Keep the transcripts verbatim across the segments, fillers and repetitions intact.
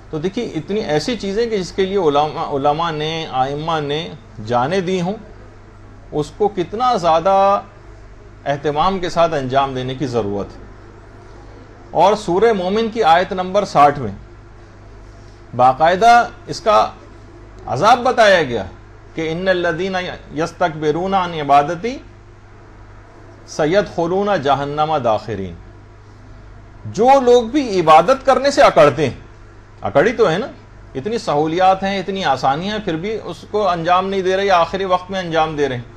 تو دیکھیے اتنی ایسی چیزیں کہ جس کے لیے علماء علماء نے ائمہ نے جانیں دی ہوں، اس کو کتنا زیادہ اہتمام کے ساتھ انجام دینے کی ضرورت ہے۔ اور سورہ مومن کی آیت نمبر ساٹھ میں باقاعدہ اس کا عذاب بتایا گیا کہ ان الذین یستکبرون عن عبادتی سیدخلون جہنم داخرین، جو لوگ بھی عبادت کرنے سے اکڑتے ہیں، اکڑی تو ہے نا، اتنی سہولیات ہیں، اتنی آسانیاں ہیں، پھر بھی اس کو انجام نہیں دے رہے یا آخری وقت میں انجام دے رہے ہیں۔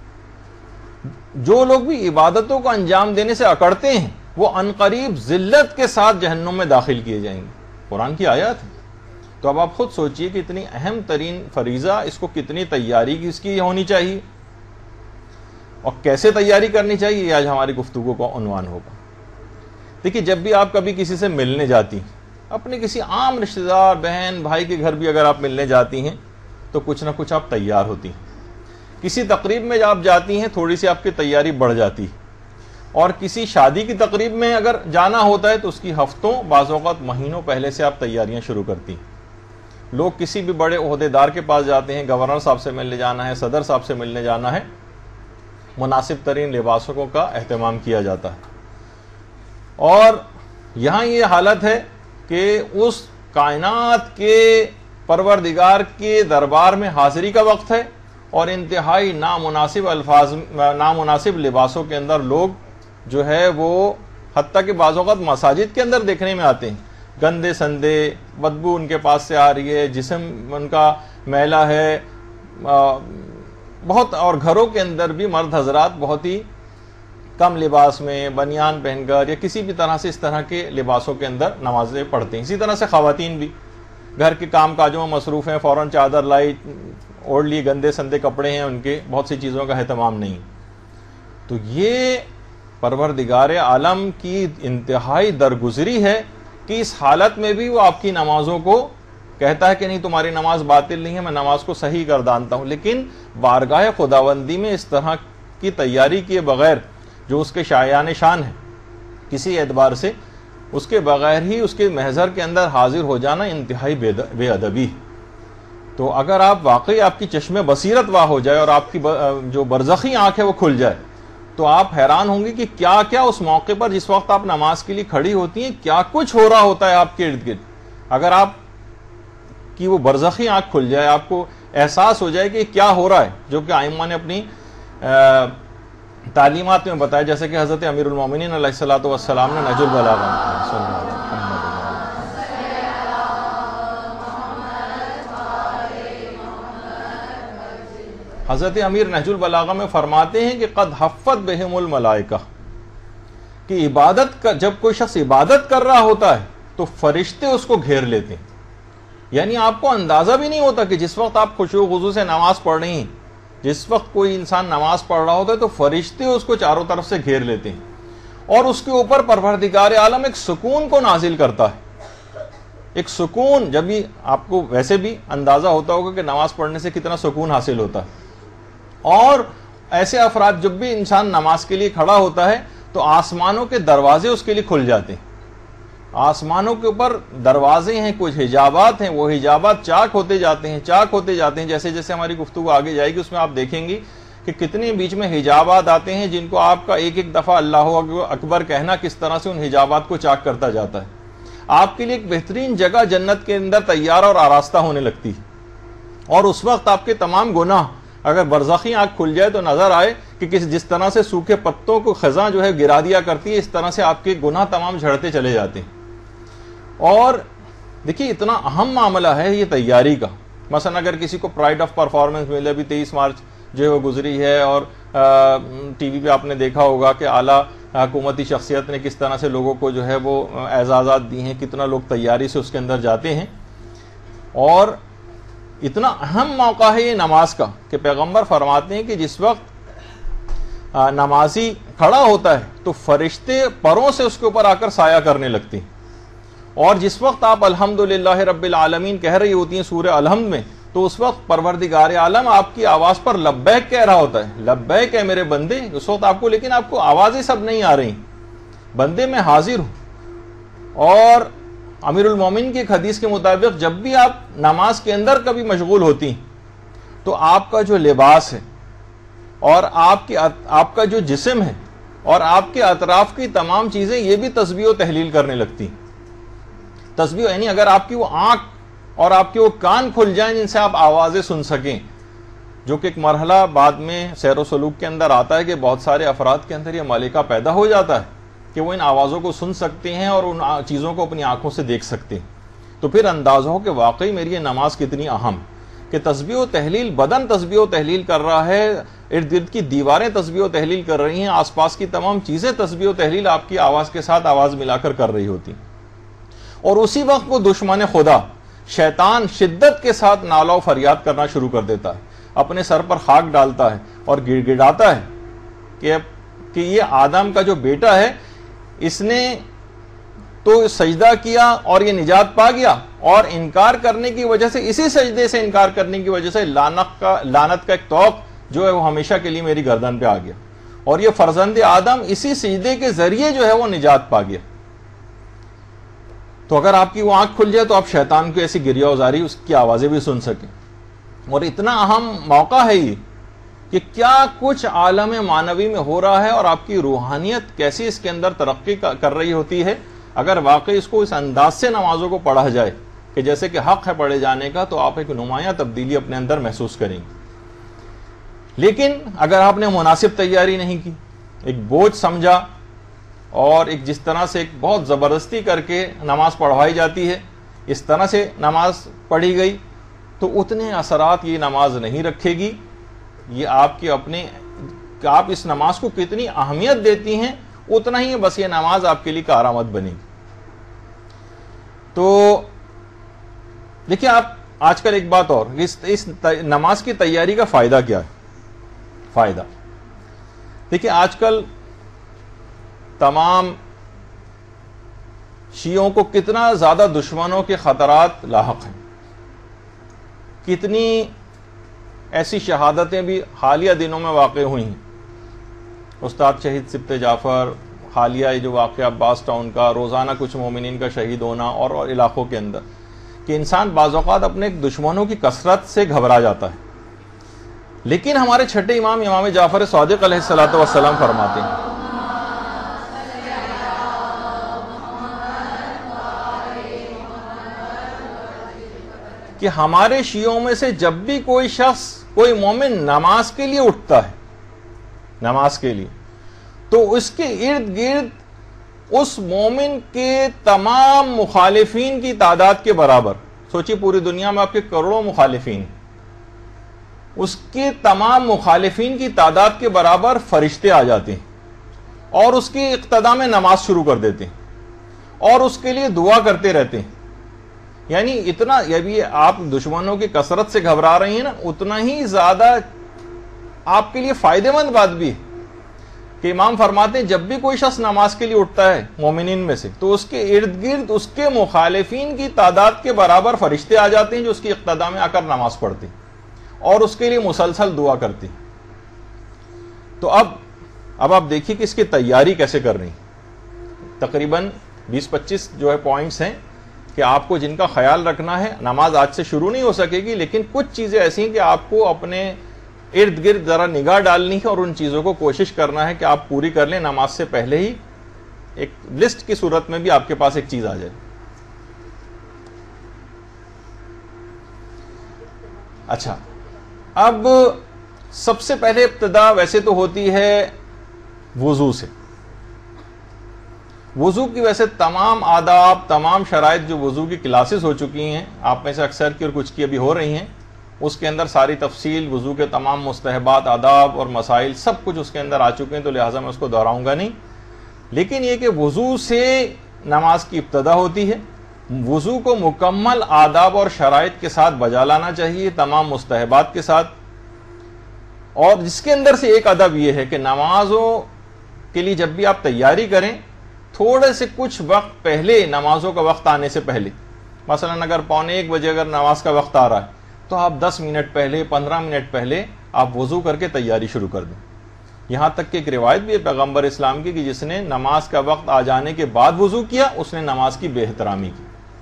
جو لوگ بھی عبادتوں کو انجام دینے سے اکڑتے ہیں وہ عنقریب ذلت کے ساتھ جہنم میں داخل کیے جائیں گے، قرآن کی آیات ہے۔ تو اب آپ خود سوچئے کہ اتنی اہم ترین فریضہ، اس کو کتنی تیاری کی اس کی ہونی چاہیے اور کیسے تیاری کرنی چاہیے، یہ آج ہماری گفتگو کا عنوان ہوگا۔ دیکھیے جب بھی آپ کبھی کسی سے ملنے جاتی ہیں، اپنے کسی عام رشتہ دار بہن بھائی کے گھر بھی اگر آپ ملنے جاتی ہیں تو کچھ نہ کچھ آپ تیار ہوتی ہیں۔ کسی تقریب میں جب آپ جاتی ہیں تھوڑی سی آپ کی تیاری بڑھ جاتی ہے، اور کسی شادی کی تقریب میں اگر جانا ہوتا ہے تو اس کی ہفتوں بعض اوقات مہینوں پہلے سے آپ تیاریاں شروع کرتی ہیں۔ لوگ کسی بھی بڑے عہدے دار کے پاس جاتے ہیں، گورنر صاحب سے ملنے جانا ہے، صدر صاحب سے ملنے جانا ہے، مناسب ترین لباسوں کا اہتمام کیا جاتا ہے۔ اور یہاں یہ حالت ہے کہ اس کائنات کے پروردگار کے دربار میں حاضری کا وقت ہے اور انتہائی نامناسب الفاظ نامناسب لباسوں کے اندر لوگ جو ہے وہ حتیٰ کہ بعض اوقات مساجد کے اندر دیکھنے میں آتے ہیں، گندے سندے، بدبو ان کے پاس سے آ رہی ہے، جسم ان کا میلا ہے بہت، اور گھروں کے اندر بھی مرد حضرات بہت ہی کم لباس میں بنیان پہن کر یا کسی بھی طرح سے اس طرح کے لباسوں کے اندر نمازیں پڑھتے ہیں۔ اسی طرح سے خواتین بھی گھر کے کام کاجوں میں مصروف ہیں، فوراً چادر لائی اوڑھ لی، گندے سندے کپڑے ہیں ان کے، بہت سی چیزوں کا اہتمام نہیں۔ تو یہ پروردگار عالم کی انتہائی درگزری ہے کہ اس حالت میں بھی وہ آپ کی نمازوں کو کہتا ہے کہ نہیں تمہاری نماز باطل نہیں ہے، میں نماز کو صحیح گردانتا ہوں، لیکن بارگاہ خداوندی میں اس طرح کی تیاری کیے بغیر جو اس کے شایان شان ہے کسی اعتبار سے، اس کے بغیر ہی اس کے محضر کے اندر حاضر ہو جانا انتہائی بے ادبی۔ تو اگر آپ واقعی آپ کی چشم بصیرت واہ ہو جائے اور آپ کی جو برزخی آنکھ ہے وہ کھل جائے تو آپ حیران ہوں گے کہ کیا کیا اس موقع پر جس وقت آپ نماز کے لیے کھڑی ہوتی ہیں کیا کچھ ہو رہا ہوتا ہے آپ کے ارد گرد۔ اگر آپ کی وہ برزخی آنکھ کھل جائے، آپ کو احساس ہو جائے کہ کیا ہو رہا ہے، جو کہ ائمہ نے اپنی تعلیمات میں بتایا، جیسے کہ حضرت امیر المومنین علیہ الصلوۃ والسلام نے نہج البلاغہ حضرت امیر نہج البلاغہ میں فرماتے ہیں کہ قد حفت بہم الملائکہ، کہ عبادت کا جب کوئی شخص عبادت کر رہا ہوتا ہے تو فرشتے اس کو گھیر لیتے ہیں، یعنی آپ کو اندازہ بھی نہیں ہوتا کہ جس وقت آپ خشوع و خضوع سے نماز پڑھ رہی ہیں، جس وقت کوئی انسان نماز پڑھ رہا ہوتا ہے تو فرشتے اس کو چاروں طرف سے گھیر لیتے ہیں اور اس کے اوپر پروردگار عالم ایک سکون کو نازل کرتا ہے۔ ایک سکون، جب بھی آپ کو ویسے بھی اندازہ ہوتا ہوگا کہ نماز پڑھنے سے کتنا سکون حاصل ہوتا ہے، اور ایسے افراد جب بھی انسان نماز کے لیے کھڑا ہوتا ہے تو آسمانوں کے دروازے اس کے لیے کھل جاتے ہیں، آسمانوں کے اوپر دروازے ہیں، کچھ حجابات ہیں، وہ حجابات چاک ہوتے جاتے ہیں چاک ہوتے جاتے ہیں جیسے جیسے ہماری گفتگو آگے جائے گی اس میں آپ دیکھیں گی کہ کتنے بیچ میں حجابات آتے ہیں جن کو آپ کا ایک ایک دفعہ اللہ اکبر کہنا کس طرح سے ان حجابات کو چاک کرتا جاتا ہے۔ آپ کے لیے ایک بہترین جگہ جنت کے اندر تیار اور آراستہ ہونے لگتی ہے، اور اس وقت آپ کے تمام گناہ اگر برزخی آنکھ کھل جائے تو نظر آئے کہ کس جس طرح سے سوکھے پتوں کو خزاں جو ہے گرا دیا کرتی ہے، اس طرح سے آپ کے گناہ تمام جھڑتے چلے جاتے ہیں۔ اور دیکھیے اتنا اہم معاملہ ہے یہ تیاری کا۔ مثلا اگر کسی کو پرائڈ آف پرفارمنس ملے، ابھی تیئیس مارچ جو ہے وہ گزری ہے، اور ٹی وی پہ آپ نے دیکھا ہوگا کہ اعلیٰ حکومتی شخصیت نے کس طرح سے لوگوں کو جو ہے وہ اعزازات دی ہیں، کتنا لوگ تیاری سے اس کے اندر جاتے ہیں، اور اتنا اہم موقع ہے یہ نماز کا کہ پیغمبر فرماتے ہیں کہ جس وقت نمازی کھڑا ہوتا ہے تو فرشتے پروں سے اس کے اوپر آ کر سایہ کرنے لگتے ہیں، اور جس وقت آپ الحمدللہ رب العالمین کہہ رہی ہوتی ہیں سورہ الحمد میں تو اس وقت پروردگار عالم آپ کی آواز پر لبیک کہہ رہا ہوتا ہے، لبیک ہے میرے بندے، اس وقت آپ کو لیکن آپ کو آوازیں سب نہیں آ رہی، بندے میں حاضر ہوں۔ اور امیر المومنین کی ایک حدیث کے مطابق جب بھی آپ نماز کے اندر کبھی مشغول ہوتی تو آپ کا جو لباس ہے اور آپ کی آپ کا جو جسم ہے اور آپ کے اطراف کی تمام چیزیں یہ بھی تسبیح و تحلیل کرنے لگتی. تسبیح یعنی اگر آپ کی وہ آنکھ اور آپ کے وہ کان کھل جائیں جن سے آپ آوازیں سن سکیں، جو کہ ایک مرحلہ بعد میں سیر و سلوک کے اندر آتا ہے کہ بہت سارے افراد کے اندر یہ ملکہ پیدا ہو جاتا ہے کہ وہ ان آوازوں کو سن سکتے ہیں اور ان چیزوں کو اپنی آنکھوں سے دیکھ سکتے ہیں. تو پھر اندازہ ہو کہ واقعی میری یہ نماز کتنی اہم کہ تسبیح و تحلیل، بدن تسبیح و تحلیل کر رہا ہے، ارد گرد کی دیواریں تسبیح و تحلیل کر رہی ہیں، آس پاس کی تمام چیزیں تسبیح و تحلیل آپ کی آواز کے ساتھ آواز ملا کر کر رہی ہوتی. اور اسی وقت وہ دشمن خدا شیطان شدت کے ساتھ نالہ و فریاد کرنا شروع کر دیتا ہے، اپنے سر پر خاک ڈالتا ہے اور گڑ گڑاتا ہے کہ کہ یہ آدم کا جو بیٹا ہے اس نے تو سجدہ کیا اور یہ نجات پا گیا، اور انکار کرنے کی وجہ سے، اسی سجدے سے انکار کرنے کی وجہ سے لعنت کا لعنت کا ایک طوق جو ہے وہ ہمیشہ کے لیے میری گردن پہ آ گیا، اور یہ فرزند آدم اسی سجدے کے ذریعے جو ہے وہ نجات پا گیا. تو اگر آپ کی وہ آنکھ کھل جائے تو آپ شیطان کو ایسی گریہ ازاری اس کی آوازیں بھی سن سکیں. اور اتنا اہم موقع ہے یہ کہ کیا کچھ عالم معنوی میں ہو رہا ہے اور آپ کی روحانیت کیسی اس کے اندر ترقی کر رہی ہوتی ہے اگر واقعی اس کو اس انداز سے نمازوں کو پڑھا جائے کہ جیسے کہ حق ہے پڑھے جانے کا، تو آپ ایک نمایاں تبدیلی اپنے اندر محسوس کریں گے. لیکن اگر آپ نے مناسب تیاری نہیں کی، ایک بوجھ سمجھا اور ایک جس طرح سے ایک بہت زبردستی کر کے نماز پڑھوائی جاتی ہے اس طرح سے نماز پڑھی گئی، تو اتنے اثرات یہ نماز نہیں رکھے گی. یہ آپ کے اپنے کہ آپ اس نماز کو کتنی اہمیت دیتی ہیں اتنا ہی بس یہ نماز آپ کے لیے کارآمد بنے گی. تو دیکھیں آپ آج کل ایک بات اور، اس, اس نماز کی تیاری کا فائدہ کیا ہے؟ فائدہ دیکھیں آج کل تمام شیعوں کو کتنا زیادہ دشمنوں کے خطرات لاحق ہیں، کتنی ایسی شہادتیں بھی حالیہ دنوں میں واقع ہوئی ہیں. استاد شہید سبت جعفر، حالیہ جو واقعہ عباس ٹاؤن کا، روزانہ کچھ مومنین کا شہید ہونا اور, اور علاقوں کے اندر، کہ انسان بعض اوقات اپنے دشمنوں کی کثرت سے گھبرا جاتا ہے. لیکن ہمارے چھٹے امام امام جعفر صادق علیہ الصلوۃ والسلام فرماتے ہیں کہ ہمارے شیعوں میں سے جب بھی کوئی شخص، کوئی مومن نماز کے لیے اٹھتا ہے، نماز کے لیے، تو اس کے ارد گرد اس مومن کے تمام مخالفین کی تعداد کے برابر، سوچیے پوری دنیا میں آپ کے کروڑوں مخالفین، اس کے تمام مخالفین کی تعداد کے برابر فرشتے آ جاتے ہیں اور اس کی اقتدا میں نماز شروع کر دیتے ہیں اور اس کے لیے دعا کرتے رہتے ہیں. یعنی اتنا، یہ بھی آپ دشمنوں کی کثرت سے گھبرا رہی ہیں نا، اتنا ہی زیادہ آپ کے لیے فائدہ مند بات بھی ہے کہ امام فرماتے ہیں جب بھی کوئی شخص نماز کے لیے اٹھتا ہے مومنین میں سے، تو اس کے ارد گرد اس کے مخالفین کی تعداد کے برابر فرشتے آ جاتے ہیں جو اس کی اقتدا میں آ کر نماز پڑھتے ہیں اور اس کے لیے مسلسل دعا کرتے ہیں. تو اب اب آپ دیکھیے کہ اس کی تیاری کیسے کر رہی ہیں. تقریباً بیس پچیس جو ہے پوائنٹس ہیں کہ آپ کو جن کا خیال رکھنا ہے. نماز آج سے شروع نہیں ہو سکے گی، لیکن کچھ چیزیں ایسی ہیں کہ آپ کو اپنے ارد گرد ذرا نگاہ ڈالنی ہے اور ان چیزوں کو کوشش کرنا ہے کہ آپ پوری کر لیں نماز سے پہلے ہی. ایک لسٹ کی صورت میں بھی آپ کے پاس ایک چیز آ جائے. اچھا، اب سب سے پہلے ابتدا ویسے تو ہوتی ہے وضو سے. وضو کی ویسے تمام آداب، تمام شرائط جو وضو کی کلاسز ہو چکی ہیں، آپ میں سے اکثر کی اور کچھ کی ابھی ہو رہی ہیں، اس کے اندر ساری تفصیل وضو کے تمام مستحبات، آداب اور مسائل سب کچھ اس کے اندر آ چکے ہیں، تو لہٰذا میں اس کو دہراؤں گا نہیں. لیکن یہ کہ وضو سے نماز کی ابتدا ہوتی ہے. وضو کو مکمل آداب اور شرائط کے ساتھ بجا لانا چاہیے، تمام مستحبات کے ساتھ. اور جس کے اندر سے ایک ادب یہ ہے کہ نمازوں کے لیے جب بھی آپ تیاری کریں، تھوڑے سے کچھ وقت پہلے، نمازوں کا وقت آنے سے پہلے، مثلا اگر پونے ایک بجے اگر نماز کا وقت آ رہا ہے تو آپ دس منٹ پہلے، پندرہ منٹ پہلے آپ وضو کر کے تیاری شروع کر دیں. یہاں تک کہ ایک روایت بھی ہے پیغمبر اسلام کی کہ جس نے نماز کا وقت آ جانے کے بعد وضو کیا، اس نے نماز کی بے احترامی کی.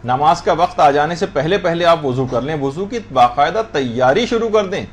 نماز کا وقت آ جانے سے پہلے پہلے آپ وضو کر لیں، وضو کی باقاعدہ تیاری شروع کر دیں.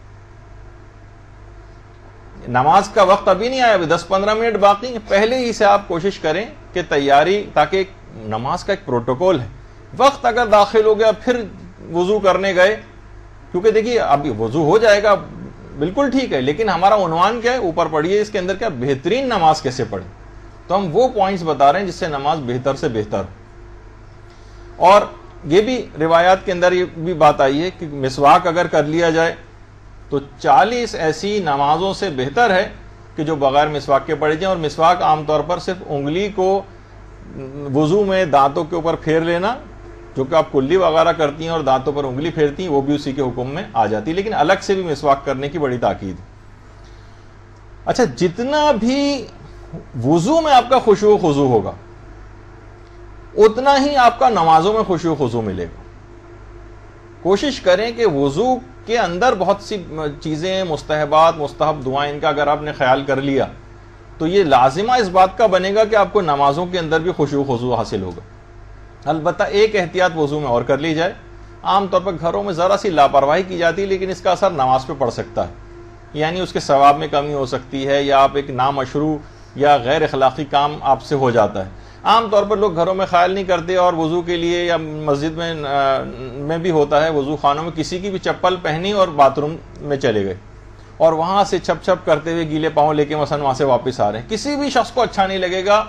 نماز کا وقت ابھی نہیں آیا، ابھی دس پندرہ منٹ باقی ہیں، پہلے ہی سے آپ کوشش کریں کہ تیاری، تاکہ نماز کا ایک پروٹوکول ہے. وقت اگر داخل ہو گیا پھر وضو کرنے گئے، کیونکہ دیکھیے ابھی وضو ہو جائے گا بالکل ٹھیک ہے، لیکن ہمارا عنوان کیا ہے اوپر پڑھیے اس کے اندر، کیا بہترین نماز کیسے پڑھیں. تو ہم وہ پوائنٹس بتا رہے ہیں جس سے نماز بہتر سے بہتر ہو. اور یہ بھی روایات کے اندر یہ بھی بات آئی ہے کہ مسواک اگر کر لیا جائے تو چالیس ایسی نمازوں سے بہتر ہے کہ جو بغیر مسواک کے پڑھی جائیں. اور مسواک عام طور پر صرف انگلی کو وضو میں دانتوں کے اوپر پھیر لینا، جو کہ آپ کلی وغیرہ کرتی ہیں اور دانتوں پر انگلی پھیرتی ہیں، وہ بھی اسی کے حکم میں آ جاتی ہے، لیکن الگ سے بھی مسواک کرنے کی بڑی تاکید ہے. اچھا، جتنا بھی وضو میں آپ کا خشوع و خضوع ہوگا اتنا ہی آپ کا نمازوں میں خشوع و خضوع ملے گا. کوشش کریں کہ وضو کے اندر بہت سی چیزیں، مستحبات، مستحب دعائیں، ان کا اگر آپ نے خیال کر لیا تو یہ لازمہ اس بات کا بنے گا کہ آپ کو نمازوں کے اندر بھی خشوع و خضوع حاصل ہوگا. البتہ ایک احتیاط وضو میں اور کر لی جائے. عام طور پر گھروں میں ذرا سی لاپرواہی کی جاتی ہے، لیکن اس کا اثر نماز پہ پڑ سکتا ہے، یعنی اس کے ثواب میں کمی ہو سکتی ہے، یا آپ ایک نامشروع یا غیر اخلاقی کام آپ سے ہو جاتا ہے. عام طور پر لوگ گھروں میں خیال نہیں کرتے، اور وضو کے لیے یا مسجد میں میں بھی ہوتا ہے، وضو خانوں میں کسی کی بھی چپل پہنی اور باتھ روم میں چلے گئے اور وہاں سے چھپ چھپ کرتے ہوئے گیلے پاؤں لے کے مثلا وہاں سے واپس آ رہے ہیں. کسی بھی شخص کو اچھا نہیں لگے گا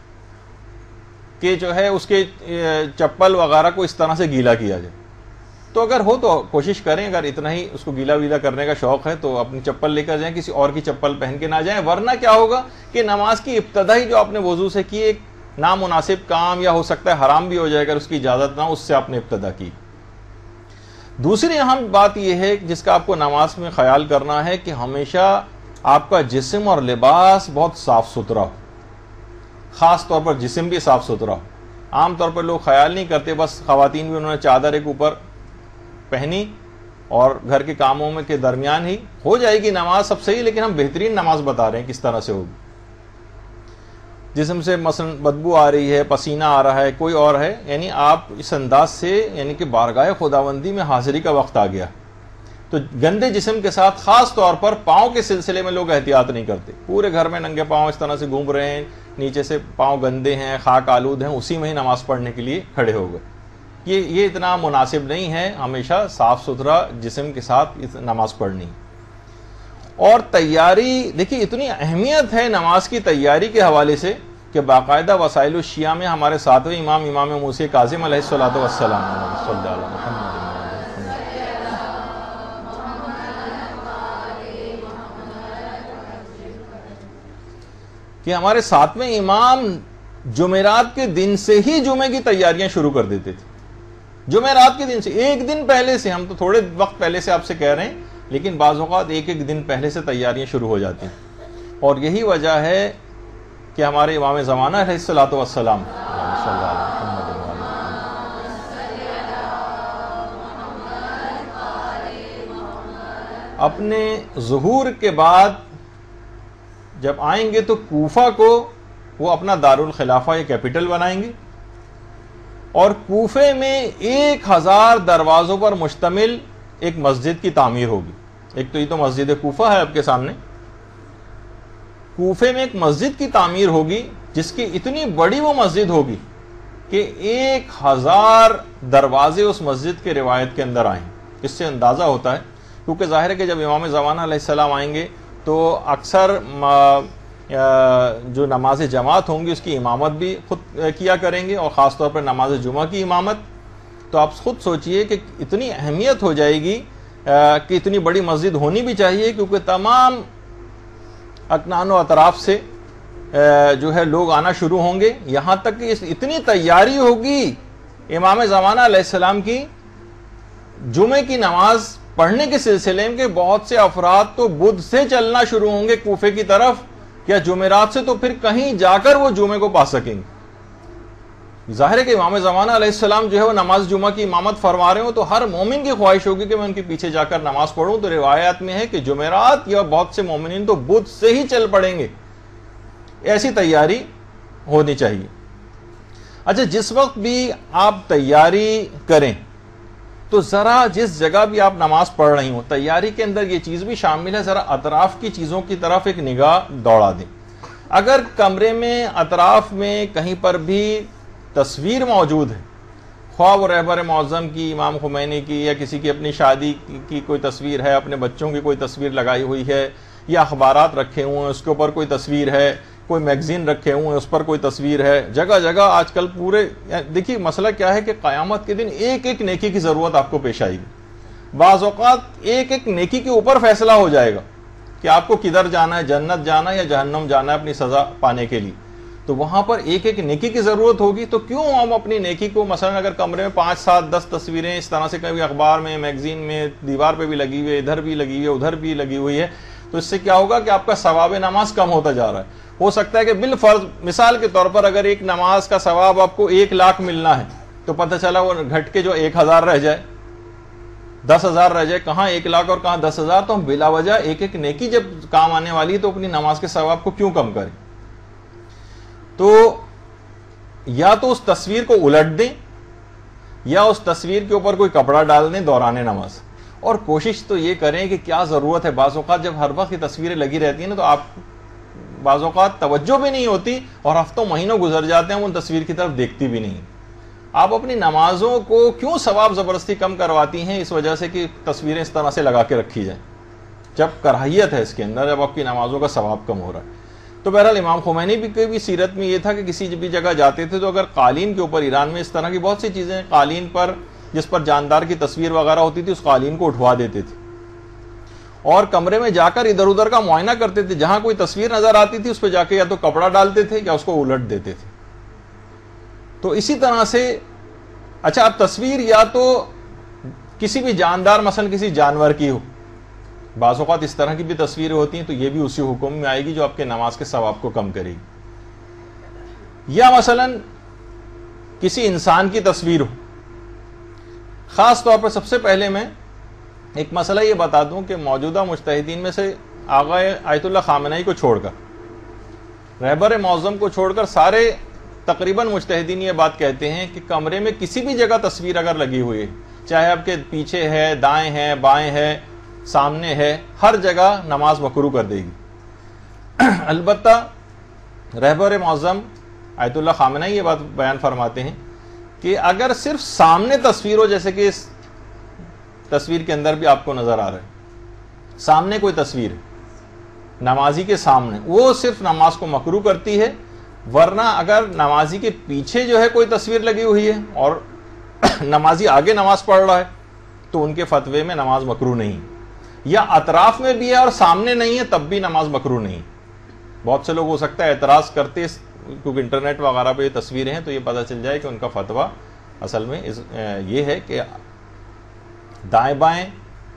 کہ جو ہے اس کے چپل وغیرہ کو اس طرح سے گیلا کیا جائے. تو اگر ہو تو کوشش کریں، اگر اتنا ہی اس کو گیلا ویلا کرنے کا شوق ہے تو اپنی چپل لے کر جائیں، کسی اور کی چپل پہن کے نہ جائیں. ورنہ کیا ہوگا کہ نماز کی ابتدا ہی جو آپ نے وضو سے کی ایک نامناسب کام، یا ہو سکتا ہے حرام بھی ہو جائے اگر اس کی اجازت نہ ہو، اس سے آپ نے ابتدا کی. دوسری اہم بات یہ ہے جس کا آپ کو نماز میں خیال کرنا ہے کہ ہمیشہ آپ کا جسم اور لباس بہت صاف ستھرا ہو، خاص طور پر جسم بھی صاف ستھرا ہو. عام طور پر لوگ خیال نہیں کرتے، بس خواتین بھی انہوں نے چادر ایک اوپر پہنی اور گھر کے کاموں میں کے درمیان ہی ہو جائے گی نماز، سب صحیح، لیکن ہم بہترین نماز بتا رہے ہیں کس طرح سے ہوگی. جسم سے مثلا بدبو آ رہی ہے، پسینہ آ رہا ہے، کوئی اور ہے، یعنی آپ اس انداز سے، یعنی کہ بارگاہ خداوندی میں حاضری کا وقت آ گیا تو گندے جسم کے ساتھ خاص طور پر پاؤں کے سلسلے میں لوگ احتیاط نہیں کرتے. پورے گھر میں ننگے پاؤں اس طرح سے گھوم رہے ہیں، نیچے سے پاؤں گندے ہیں، خاک آلود ہیں، اسی میں ہی نماز پڑھنے کے لیے کھڑے ہو گئے. یہ یہ اتنا مناسب نہیں ہے. ہمیشہ صاف ستھرا جسم کے ساتھ نماز پڑھنی. اور تیاری، دیکھیے اتنی اہمیت ہے نماز کی تیاری کے حوالے سے کہ باقاعدہ وسائل الشیعہ میں ہمارے ساتویں امام امام موسیٰ کاظم علیہ الصلوۃ والسلام کہ ہمارے ساتویں امام جمعرات کے دن سے ہی جمعے کی تیاریاں شروع کر دیتے تھے. جمعرات کے دن سے، ایک دن پہلے سے، ہم تو تھوڑے وقت پہلے سے آپ سے کہہ رہے ہیں، لیکن بعض اوقات ایک ایک دن پہلے سے تیاریاں شروع ہو جاتی ہیں. اور یہی وجہ ہے کہ ہمارے امام زمانہ علیہ الصلوۃ والسلام اپنے ظہور کے بعد جب آئیں گے تو کوفہ کو وہ اپنا دارالخلافہ یا کیپٹل بنائیں گے، اور کوفے میں ایک ہزار دروازوں پر مشتمل ایک مسجد کی تعمیر ہوگی. ایک تو یہ تو مسجد کوفہ ہے آپ کے سامنے، کوفے میں ایک مسجد کی تعمیر ہوگی جس کی اتنی بڑی وہ مسجد ہوگی کہ ایک ہزار دروازے اس مسجد کے روایت کے اندر آئیں. اس سے اندازہ ہوتا ہے، کیونکہ ظاہر ہے کہ جب امام زمانہ علیہ السلام آئیں گے تو اکثر جو نماز جماعت ہوں گی اس کی امامت بھی خود کیا کریں گے، اور خاص طور پر نماز جمعہ کی امامت. تو آپ خود سوچئے کہ اتنی اہمیت ہو جائے گی کہ اتنی بڑی مسجد ہونی بھی چاہیے، کیونکہ تمام اکنان و اطراف سے جو ہے لوگ آنا شروع ہوں گے. یہاں تک کہ اتنی تیاری ہوگی امام زمانہ علیہ السلام کی جمعے کی نماز پڑھنے کے سلسلے میں کہ بہت سے افراد تو بدھ سے چلنا شروع ہوں گے کوفے کی طرف، یا جمعرات سے، تو پھر کہیں جا کر وہ جمعے کو پا سکیں گے. ظاہر ہے کہ امام زمانہ علیہ السلام جو ہے وہ نماز جمعہ کی امامت فرما رہے ہوں تو ہر مومن کی خواہش ہوگی کہ میں ان کے پیچھے جا کر نماز پڑھوں. تو روایات میں ہے کہ جمعرات یا بہت سے مومنین تو بدھ سے ہی چل پڑیں گے. ایسی تیاری ہونی چاہیے. اچھا جس وقت بھی آپ تیاری کریں تو ذرا جس جگہ بھی آپ نماز پڑھ رہی ہوں تیاری کے اندر یہ چیز بھی شامل ہے، ذرا اطراف کی چیزوں کی طرف ایک نگاہ دوڑا دیں۔ اگر کمرے میں اطراف میں کہیں پر بھی تصویر موجود ہے، خواہ وہ رہبر معظم کی، امام خمینی کی، یا کسی کی اپنی شادی کی کوئی تصویر ہے، اپنے بچوں کی کوئی تصویر لگائی ہوئی ہے، یا اخبارات رکھے ہوئے ہیں اس کے اوپر کوئی تصویر ہے، کوئی میگزین رکھے ہوئے ہیں اس پر کوئی تصویر ہے، جگہ جگہ آج کل پورے دیکھیے مسئلہ کیا ہے کہ قیامت کے دن ایک ایک نیکی کی ضرورت آپ کو پیش آئے گی۔ بعض اوقات ایک ایک نیکی کے اوپر فیصلہ ہو جائے گا کہ آپ کو کدھر جانا ہے، جنت جانا ہے یا جہنم جانا ہے اپنی سزا پانے کے لیے، تو وہاں پر ایک ایک نیکی کی ضرورت ہوگی۔ تو کیوں ہم اپنی نیکی کو مثلا اگر کمرے میں پانچ سات دس تصویریں اس طرح سے کبھی اخبار میں، میگزین میں، دیوار پہ بھی لگی ہوئی ہے، ادھر بھی لگی ہوئی ہے، ادھر بھی لگی ہوئی ہے، تو اس سے کیا ہوگا کہ آپ کا ثواب نماز کم ہوتا جا رہا ہے۔ ہو سکتا ہے کہ بالفرض مثال کے طور پر اگر ایک نماز کا ثواب آپ کو ایک لاکھ ملنا ہے تو پتہ چلا وہ گھٹ کے جو ایک ہزار رہ جائے، دس ہزار رہ جائے، کہاں ایک لاکھ اور کہاں دس ہزار، تو ہم بلا وجہ ایک ایک نیکی جب کام آنے والی ہے تو اپنی نماز کے ثواب کو کیوں کم کریں؟ تو یا تو اس تصویر کو الٹ دیں یا اس تصویر کے اوپر کوئی کپڑا ڈال دیں دوران نماز، اور کوشش تو یہ کریں کہ کیا ضرورت ہے۔ بعض اوقات جب ہر وقت یہ تصویریں لگی رہتی ہیں نا تو آپ بعض اوقات توجہ بھی نہیں ہوتی اور ہفتوں مہینوں گزر جاتے ہیں ان تصویر کی طرف دیکھتی بھی نہیں۔ آپ اپنی نمازوں کو کیوں ثواب زبردستی کم کرواتی ہیں؟ اس وجہ سے کہ تصویریں اس طرح سے لگا کے رکھی جائیں، جب کراہیت ہے اس کے اندر، جب آپ کی نمازوں کا ثواب کم ہو رہا ہے۔ تو بہرحال امام خمینی بھی کی بھی سیرت میں یہ تھا کہ کسی بھی جگہ جاتے تھے تو اگر قالین کے اوپر، ایران میں اس طرح کی بہت سی چیزیں قالین پر جس پر جاندار کی تصویر وغیرہ ہوتی تھی اس قالین کو اٹھوا دیتے تھے اور کمرے میں جا کر ادھر ادھر کا معائنہ کرتے تھے، جہاں کوئی تصویر نظر آتی تھی اس پہ جا کے یا تو کپڑا ڈالتے تھے یا اس کو الٹ دیتے تھے۔ تو اسی طرح سے اچھا اب تصویر یا تو کسی بھی جاندار مثلا کسی جانور کی ہو، بعض اوقات اس طرح کی بھی تصویریں ہوتی ہیں تو یہ بھی اسی حکم میں آئے گی جو آپ کے نماز کے ثواب کو کم کرے گی۔ یا مثلا کسی انسان کی تصویر ہو، خاص طور پر سب سے پہلے میں ایک مسئلہ یہ بتا دوں کہ موجودہ مجتہدین میں سے آغا آیت اللہ خامنہئی کو چھوڑ کر، رہبر معظم کو چھوڑ کر سارے تقریباً مجتہدین یہ بات کہتے ہیں کہ کمرے میں کسی بھی جگہ تصویر اگر لگی ہوئی ہے، چاہے آپ کے پیچھے ہے، دائیں ہے، بائیں ہے، سامنے ہے، ہر جگہ نماز مکروہ کر دے گی۔ البتہ رہبر معظم آیت اللہ خامنہئی یہ بات بیان فرماتے ہیں کہ اگر صرف سامنے تصویر ہو، جیسے کہ اس تصویر کے اندر بھی آپ کو نظر آ رہا ہے، سامنے کوئی تصویر ہے نمازی کے سامنے، وہ صرف نماز کو مکروہ کرتی ہے۔ ورنہ اگر نمازی کے پیچھے جو ہے کوئی تصویر لگی ہوئی ہے اور نمازی آگے نماز پڑھ رہا ہے تو ان کے فتوے میں نماز مکروہ نہیں، یا اطراف میں بھی ہے اور سامنے نہیں ہے تب بھی نماز مکروہ نہیں۔ بہت سے لوگ ہو سکتا ہے اعتراض کرتے، کیونکہ انٹرنیٹ وغیرہ پہ یہ تصویریں ہیں تو یہ پتہ چل جائے کہ ان کا فتویٰ اصل میں یہ ہے کہ دائیں بائیں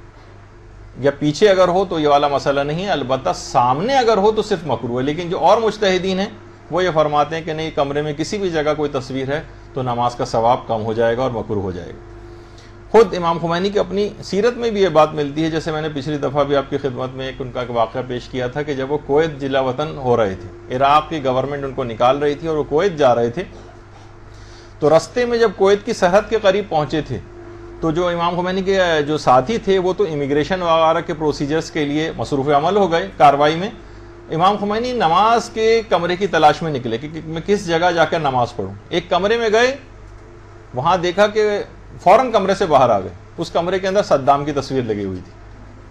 یا پیچھے اگر ہو تو یہ والا مسئلہ نہیں ہے، البتہ سامنے اگر ہو تو صرف مکروہ ہے۔ لیکن جو اور مجتہدین ہیں وہ یہ فرماتے ہیں کہ نہیں، کمرے میں کسی بھی جگہ کوئی تصویر ہے تو نماز کا ثواب کم ہو جائے گا اور مکروہ ہو جائے گا۔ خود امام خمینی کی اپنی سیرت میں بھی یہ بات ملتی ہے، جیسے میں نے پچھلی دفعہ بھی آپ کی خدمت میں ایک ان کا واقعہ پیش کیا تھا کہ جب وہ کویت جلا وطن ہو رہے تھے، عراق کی گورنمنٹ ان کو نکال رہی تھی اور وہ کویت جا رہے تھے، تو رستے میں جب کویت کی سرحد کے قریب پہنچے تھے تو جو امام خمینی کے جو ساتھی تھے وہ تو امیگریشن وغیرہ کے پروسیجرز کے لیے مصروف عمل ہو گئے کاروائی میں۔ امام خمینی نماز کے کمرے کی تلاش میں نکلے کہ میں کس جگہ جا کر نماز پڑھوں۔ ایک کمرے میں گئے، وہاں دیکھا کہ فوراً کمرے سے باہر آ گئے، اس کمرے کے اندر صدام کی تصویر لگی ہوئی تھی۔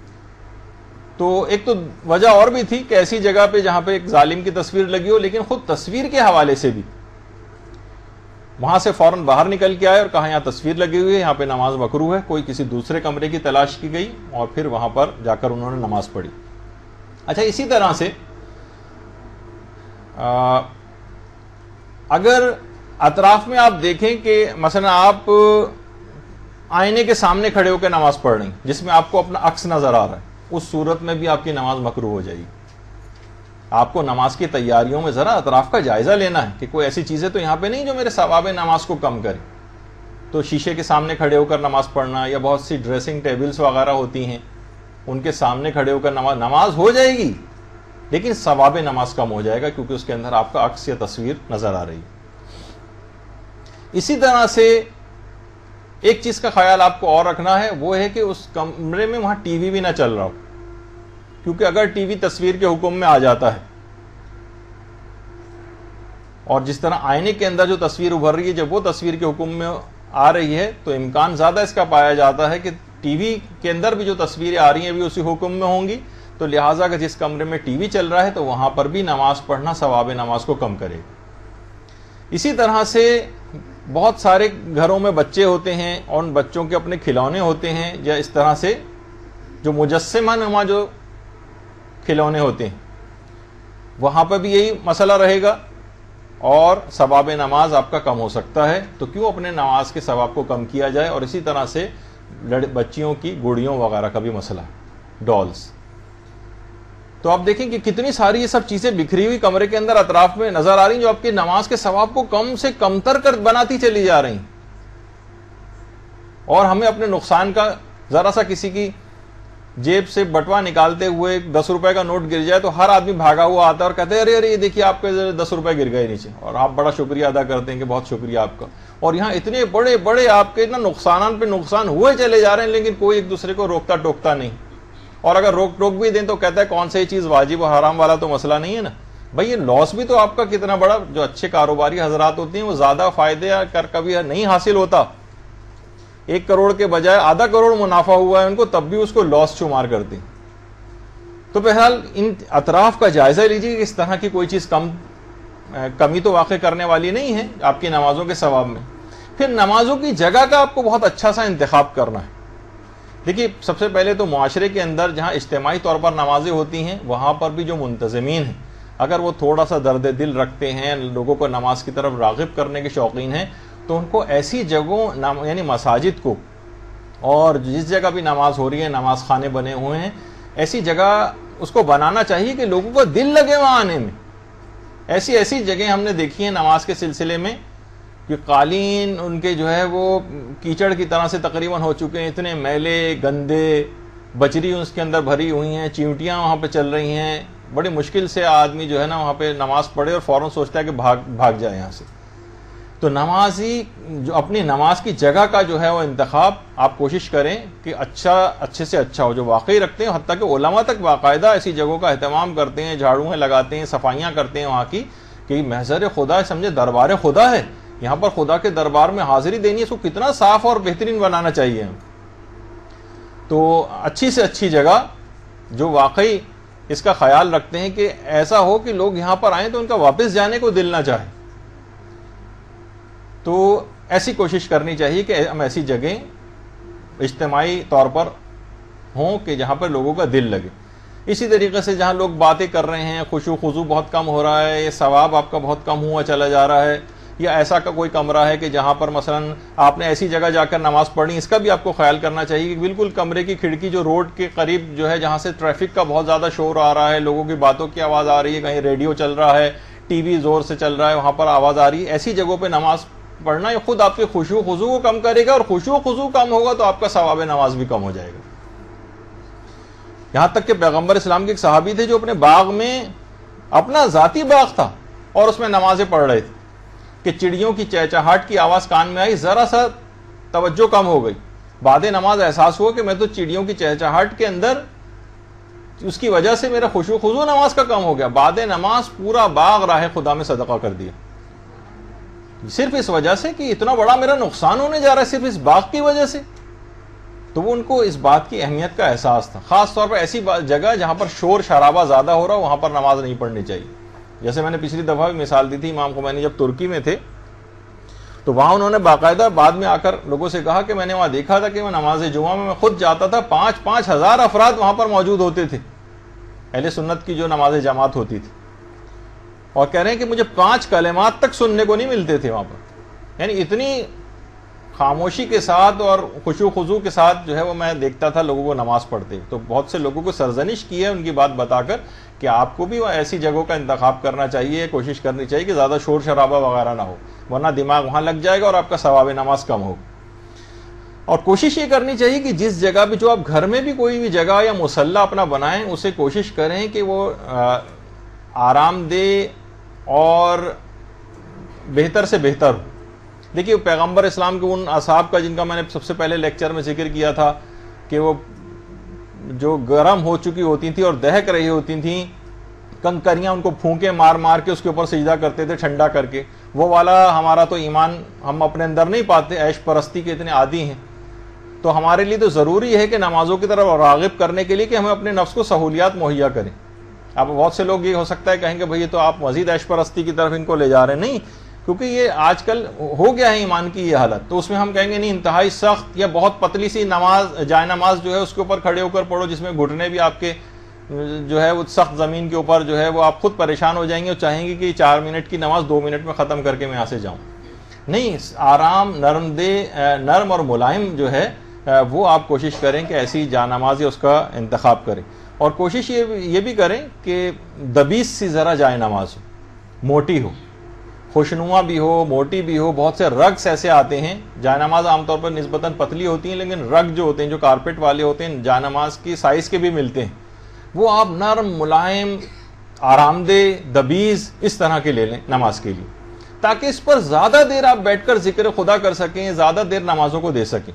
تو ایک تو وجہ اور بھی تھی کہ ایسی جگہ پہ جہاں پہ ایک ظالم کی تصویر لگی ہو، لیکن خود تصویر کے حوالے سے بھی وہاں سے فوراً باہر نکل کے آئے اور کہا یہاں تصویر لگی ہوئی ہے، یہاں پہ نماز مکروہ ہے۔ کوئی کسی دوسرے کمرے کی تلاش کی گئی اور پھر وہاں پر جا کر انہوں نے نماز پڑھی۔ اچھا اسی طرح سے اگر اطراف میں آپ دیکھیں کہ مثلا آپ آئینے کے سامنے کھڑے ہو کے نماز پڑھ رہے ہیں جس میں آپ کو اپنا عکس نظر آ رہا ہے، اس صورت میں بھی آپ کی نماز مکروہ ہو جائے گی۔ آپ کو نماز کی تیاریوں میں ذرا اطراف کا جائزہ لینا ہے کہ کوئی ایسی چیزیں تو یہاں پہ نہیں جو میرے ثواب نماز کو کم کرے۔ تو شیشے کے سامنے کھڑے ہو کر نماز پڑھنا یا بہت سی ڈریسنگ ٹیبلز وغیرہ ہوتی ہیں ان کے سامنے کھڑے ہو کر نماز نماز ہو جائے گی لیکن ثواب نماز کم ہو جائے گا، کیونکہ اس کے اندر آپ کا عکس یا تصویر نظر آ رہی ہے۔ اسی طرح سے ایک چیز کا خیال آپ کو اور رکھنا ہے، وہ ہے کہ اس کمرے میں وہاں ٹی وی بھی نہ چل رہا ہو، کیونکہ اگر ٹی وی تصویر کے حکم میں آ جاتا ہے، اور جس طرح آئینے کے اندر جو تصویر ابھر رہی ہے جب وہ تصویر کے حکم میں آ رہی ہے تو امکان زیادہ اس کا پایا جاتا ہے کہ ٹی وی کے اندر بھی جو تصویریں آ رہی ہیں بھی اسی حکم میں ہوں گی، تو لہٰذا اگر جس کمرے میں ٹی وی چل رہا ہے تو وہاں پر بھی نماز پڑھنا ثواب نماز کو کم کرے گا۔ اسی طرح سے بہت سارے گھروں میں بچے ہوتے ہیں اور ان بچوں کے اپنے کھلونے ہوتے ہیں، یا اس طرح سے جو مجسمہ نما جو کھلونے ہوتے ہیں، وہاں پہ بھی یہی مسئلہ رہے گا اور ثواب نماز آپ کا کم ہو سکتا ہے، تو کیوں اپنے نماز کے ثواب کو کم کیا جائے۔ اور اسی طرح سے بچیوں کی گڑیوں وغیرہ کا بھی مسئلہ، ڈالز، تو آپ دیکھیں کہ کتنی ساری یہ سب چیزیں بکھری ہوئی کمرے کے اندر اطراف میں نظر آ رہی ہیں جو آپ کی نماز کے ثواب کو کم سے کم تر کر بناتی چلی جا رہی ہیں، اور ہمیں اپنے نقصان کا ذرا سا کسی کی جیب سے بٹوا نکالتے ہوئے دس روپے کا نوٹ گر جائے تو ہر آدمی بھاگا ہوا آتا ہے اور کہتے ہیں ارے ارے یہ دیکھیے آپ کے دس روپے گر گئے نیچے، اور آپ بڑا شکریہ ادا کرتے ہیں کہ بہت شکریہ آپ کا، اور یہاں اتنے بڑے بڑے آپ کے اتنا نقصانات پہ نقصان ہوئے چلے جا رہے ہیں لیکن کوئی ایک دوسرے کو روکتا ٹوکتا نہیں، اور اگر روک ٹوک بھی دیں تو کہتا ہے کون سے چیز واجب و حرام والا تو مسئلہ نہیں ہے نا بھائی، یہ لاس بھی تو آپ کا کتنا بڑا، جو اچھے کاروباری حضرات ہوتے ہیں وہ زیادہ فائدے کر کبھی نہیں حاصل ہوتا، ایک کروڑ کے بجائے آدھا کروڑ منافع ہوا ہے ان کو تب بھی اس کو لاس شمار کرتے ہیں۔ تو بہرحال ان اطراف کا جائزہ لیجیے کہ اس طرح کی کوئی چیز کم کمی تو واقع کرنے والی نہیں ہے آپ کی نمازوں کے ثواب میں۔ پھر نمازوں کی جگہ کا آپ کو بہت اچھا سا انتخاب کرنا ہے۔ دیکھیے سب سے پہلے تو معاشرے کے اندر جہاں اجتماعی طور پر نمازیں ہوتی ہیں وہاں پر بھی جو منتظمین ہیں اگر وہ تھوڑا سا درد دل رکھتے ہیں، لوگوں کو نماز کی طرف راغب کرنے کے شوقین ہیں، تو ان کو ایسی جگہوں یعنی مساجد کو، اور جس جگہ بھی نماز ہو رہی ہے نماز خانے بنے ہوئے ہیں، ایسی جگہ اس کو بنانا چاہیے کہ لوگوں کو دل لگے وہاں آنے میں۔ ایسی ایسی جگہیں ہم نے دیکھی ہیں نماز کے سلسلے میں کہ قالین ان کے جو ہے وہ کیچڑ کی طرح سے تقریباً ہو چکے ہیں، اتنے میلے گندے، بجری اس کے اندر بھری ہوئی ہیں، چیونٹیاں وہاں پہ چل رہی ہیں، بڑی مشکل سے آدمی جو ہے نا وہاں پہ نماز پڑھے اور فوراً سوچتا ہے کہ بھاگ بھاگ جائے یہاں سے۔ تو نمازی جو اپنی نماز کی جگہ کا جو ہے وہ انتخاب آپ کوشش کریں کہ اچھا اچھے سے اچھا ہو، جو واقعی رکھتے ہیں، حتیٰ کہ علماء تک باقاعدہ ایسی جگہوں کا اہتمام کرتے ہیں، جھاڑویں لگاتے ہیں، صفائیاں کرتے ہیں وہاں کی، کہ محضر خدا سمجھے دربار خدا ہے، یہاں پر خدا کے دربار میں حاضری دینی ہے، اس کو کتنا صاف اور بہترین بنانا چاہیے۔ تو اچھی سے اچھی جگہ جو واقعی اس کا خیال رکھتے ہیں کہ ایسا ہو کہ لوگ یہاں پر آئیں تو ان کا واپس جانے کو دل نہ چاہے، تو ایسی کوشش کرنی چاہیے کہ ہم ایسی جگہیں اجتماعی طور پر ہوں کہ جہاں پر لوگوں کا دل لگے۔ اسی طریقے سے جہاں لوگ باتیں کر رہے ہیں، خشوع و خضوع بہت کم ہو رہا ہے، یہ ثواب آپ کا بہت کم ہوا چلا جا رہا ہے، یا ایسا کا کوئی کمرہ ہے کہ جہاں پر مثلا آپ نے ایسی جگہ جا کر نماز پڑھنی، اس کا بھی آپ کو خیال کرنا چاہیے کہ بالکل کمرے کی کھڑکی جو روڈ کے قریب جو ہے جہاں سے ٹریفک کا بہت زیادہ شور آ رہا ہے، لوگوں کی باتوں کی آواز آ رہی ہے، کہیں ریڈیو چل رہا ہے، ٹی وی زور سے چل رہا ہے، وہاں پر آواز آ رہی ہے، ایسی جگہوں پہ نماز پڑھنا یہ خود آپ کے خشوع و خضوع کو کم کرے گا، اور خشوع و خضوع کم ہوگا تو آپ کا ثواب نماز بھی کم ہو جائے گا۔ یہاں تک کہ پیغمبر اسلام کے ایک صحابی تھے جو اپنے باغ میں، اپنا ذاتی باغ تھا اور اس میں نمازیں پڑھ رہے تھے کہ چڑیوں کی چہچہاٹ کی آواز کان میں آئی، ذرا سا توجہ کم ہو گئی، بعد نماز احساس ہوا کہ میں تو چڑیوں کی چہچہاٹ کے اندر اس کی وجہ سے میرا خشوع و خضوع نماز کا کم ہو گیا، بعد نماز پورا باغ راہ خدا میں صدقہ کر دیا، صرف اس وجہ سے کہ اتنا بڑا میرا نقصان ہونے جا رہا ہے صرف اس باغ کی وجہ سے۔ تو وہ ان کو اس بات کی اہمیت کا احساس تھا، خاص طور پر ایسی جگہ جہاں پر شور شرابہ زیادہ ہو رہا وہاں پر نماز نہیں پڑھنی چاہیے۔ جیسے میں نے پچھلی دفعہ بھی مثال دی تھی، امام خمینی جب ترکی میں تھے تو وہاں انہوں نے باقاعدہ بعد میں آ کر لوگوں سے کہا کہ میں نے وہاں دیکھا تھا کہ وہ نماز جمعہ میں میں خود جاتا تھا، پانچ پانچ ہزار افراد وہاں پر موجود ہوتے تھے، اہل سنت کی جو نماز جماعت ہوتی تھی، اور کہہ رہے ہیں کہ مجھے پانچ کلمات تک سننے کو نہیں ملتے تھے وہاں پر، یعنی اتنی خاموشی کے ساتھ اور خشوع و خضوع کے ساتھ جو ہے وہ میں دیکھتا تھا لوگوں کو نماز پڑھتے۔ تو بہت سے لوگوں کو سرزنش کی ہے ان کی بات بتا کر کہ آپ کو بھی ایسی جگہوں کا انتخاب کرنا چاہیے، کوشش کرنی چاہیے کہ زیادہ شور شرابہ وغیرہ نہ ہو، ورنہ دماغ وہاں لگ جائے گا اور آپ کا ثواب نماز کم ہوگا۔ اور کوشش یہ کرنی چاہیے کہ جس جگہ بھی، جو آپ گھر میں بھی کوئی بھی جگہ یا مصلی اپنا بنائیں، اسے کوشش کریں کہ وہ آرام دہ اور بہتر سے بہتر ہو۔ دیکھیے پیغمبر اسلام کے ان اصحاب کا جن کا میں نے سب سے پہلے لیکچر میں ذکر کیا تھا کہ وہ جو گرم ہو چکی ہوتی تھیں اور دہک رہی ہوتی تھیں، کنکریاں ان کو پھونکے مار مار کے اس کے اوپر سجدہ کرتے تھے ٹھنڈا کر کے، وہ والا ہمارا تو ایمان ہم اپنے اندر نہیں پاتے، عیش پرستی کے اتنے عادی ہیں. تو ہمارے لیے تو ضروری ہے کہ نمازوں کی طرف راغب کرنے کے لیے کہ ہمیں اپنے نفس کو سہولیات مہیا کریں. اب بہت سے لوگ یہ ہو سکتا ہے کہیں گے بھئی یہ تو آپ مزید عیش پرستی کی طرف ان کو لے جا رہے ہیں. نہیں، کیونکہ یہ آج کل ہو گیا ہے ایمان کی یہ حالت، تو اس میں ہم کہیں گے نہیں انتہائی سخت یا بہت پتلی سی نماز جائے نماز جو ہے اس کے اوپر کھڑے ہو کر پڑھو جس میں گھٹنے بھی آپ کے جو ہے وہ سخت زمین کے اوپر جو ہے وہ آپ خود پریشان ہو جائیں گے اور چاہیں گے کہ چار منٹ کی نماز دو منٹ میں ختم کر کے میں یہاں سے جاؤں. نہیں، آرام نرم دے نرم اور ملائم جو ہے وہ آپ کوشش کریں کہ ایسی جا نماز اس کا انتخاب کریں. اور کوشش یہ یہ بھی کریں کہ دبیس سی ذرا جائے نماز ہو، موٹی ہو، خوشنما بھی ہو، موٹی بھی ہو. بہت سے رگز ایسے آتے ہیں، جائے نماز عام طور پر نسبتاً پتلی ہوتی ہیں، لیکن رگ جو ہوتے ہیں جو کارپیٹ والے ہوتے ہیں جائے نماز کی سائز کے بھی ملتے ہیں، وہ آپ نرم ملائم آرام دہ دبیز اس طرح کے لے لیں نماز کے لیے، تاکہ اس پر زیادہ دیر آپ بیٹھ کر ذکر خدا کر سکیں، زیادہ دیر نمازوں کو دے سکیں،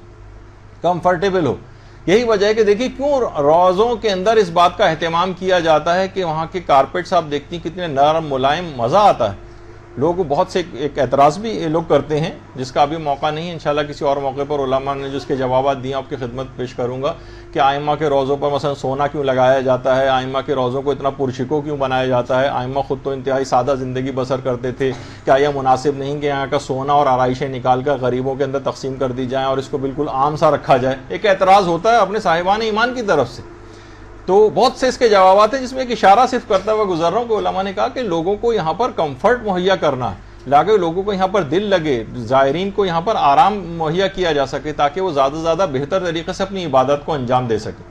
کمفرٹیبل ہو. یہی وجہ ہے کہ دیکھیے کیوں روزوں کے اندر اس بات کا اہتمام کیا جاتا ہے کہ وہاں کے کارپیٹس آپ دیکھتی ہیں کتنے نرم ملائم، مزہ آتا ہے. لوگ بہت سے ایک اعتراض بھی لوگ کرتے ہیں جس کا ابھی موقع نہیں ہے، انشاءاللہ کسی اور موقع پر علماء نے جس کے جوابات دیے آپ کی خدمت پیش کروں گا کہ آئمہ کے روزوں پر مثلا سونا کیوں لگایا جاتا ہے، آئمہ کے روزوں کو اتنا پرشکو کیوں بنایا جاتا ہے، آئمہ خود تو انتہائی سادہ زندگی بسر کرتے تھے، کیا یہ مناسب نہیں کہ یہاں کا سونا اور آرائشیں نکال کر غریبوں کے اندر تقسیم کر دی جائیں اور اس کو بالکل عام سا رکھا جائے. ایک اعتراض ہوتا ہے اپنے صاحبان ایمان کی طرف سے. تو بہت سے اس کے جوابات ہیں جس میں ایک اشارہ صرف کرتا ہوا گزر رہا ہوں کہ علماء نے کہا کہ لوگوں کو یہاں پر کمفرٹ مہیا کرنا ہے، لاگے لوگوں کو یہاں پر دل لگے، زائرین کو یہاں پر آرام مہیا کیا جا سکے تاکہ وہ زیادہ سے زیادہ بہتر طریقے سے اپنی عبادت کو انجام دے سکے.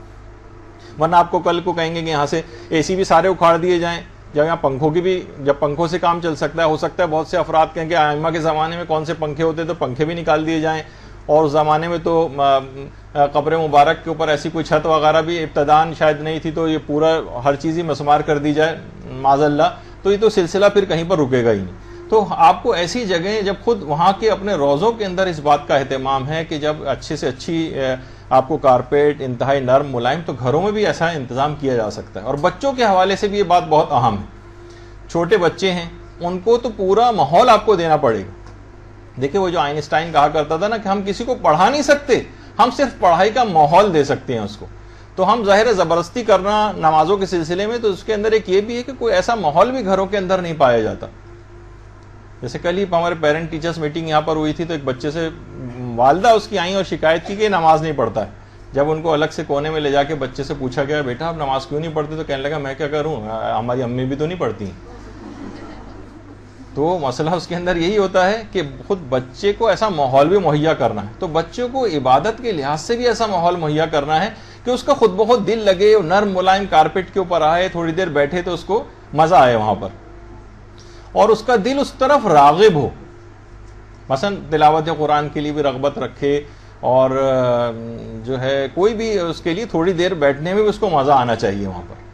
ورنہ آپ کو کل کو کہیں گے کہ یہاں سے اے سی بھی سارے اکھاڑ دیے جائیں، جب یہاں پنکھوں کی بھی جب پنکھوں سے کام چل سکتا ہے، ہو سکتا ہے بہت سے افراد کہیں کہ ائمہ کے زمانے میں کون سے پنکھے ہوتے تو پنکھے بھی نکال دیے جائیں، اور اس زمانے میں تو قبر مبارک کے اوپر ایسی کوئی چھت وغیرہ بھی ابتدان شاید نہیں تھی، تو یہ پورا ہر چیز ہی مسمار کر دی جائے معاذ اللہ، تو یہ تو سلسلہ پھر کہیں پر رکے گا ہی نہیں. تو آپ کو ایسی جگہیں جب خود وہاں کے اپنے روزوں کے اندر اس بات کا اہتمام ہے کہ جب اچھے سے اچھی آپ کو کارپیٹ انتہائی نرم ملائم، تو گھروں میں بھی ایسا انتظام کیا جا سکتا ہے. اور بچوں کے حوالے سے بھی یہ بات بہت اہم ہے. چھوٹے بچے ہیں ان کو تو پورا ماحول آپ کو دینا پڑے گا. دیکھیں وہ جو آئنسٹائن کہا کرتا تھا نا کہ ہم کسی کو پڑھا نہیں سکتے، ہم صرف پڑھائی کا ماحول دے سکتے ہیں اس کو. تو ہم ظاہر زبردستی کرنا نمازوں کے سلسلے میں، تو اس کے اندر ایک یہ بھی ہے کہ کوئی ایسا ماحول بھی گھروں کے اندر نہیں پایا جاتا. جیسے کل ہی ہمارے پیرنٹ ٹیچرز میٹنگ یہاں پر ہوئی تھی، تو ایک بچے سے والدہ اس کی آئیں اور شکایت کی کہ نماز نہیں پڑھتا ہے. جب ان کو الگ سے کونے میں لے جا کے بچے سے پوچھا گیا بیٹا آپ نماز کیوں نہیں پڑھتے، تو کہنے لگا میں کیا کروں، ہماری امی بھی تو نہیں پڑھتی ہیں. تو مسئلہ اس کے اندر یہی ہوتا ہے کہ خود بچے کو ایسا ماحول بھی مہیا کرنا ہے. تو بچوں کو عبادت کے لحاظ سے بھی ایسا ماحول مہیا کرنا ہے کہ اس کا خود بخود دل لگے، نرم ملائم کارپیٹ کے اوپر آئے، تھوڑی دیر بیٹھے تو اس کو مزہ آئے وہاں پر، اور اس کا دل اس طرف راغب ہو. مثلا تلاوت قرآن کے لیے بھی رغبت رکھے، اور جو ہے کوئی بھی اس کے لیے تھوڑی دیر بیٹھنے میں بھی اس کو مزہ آنا چاہیے وہاں پر.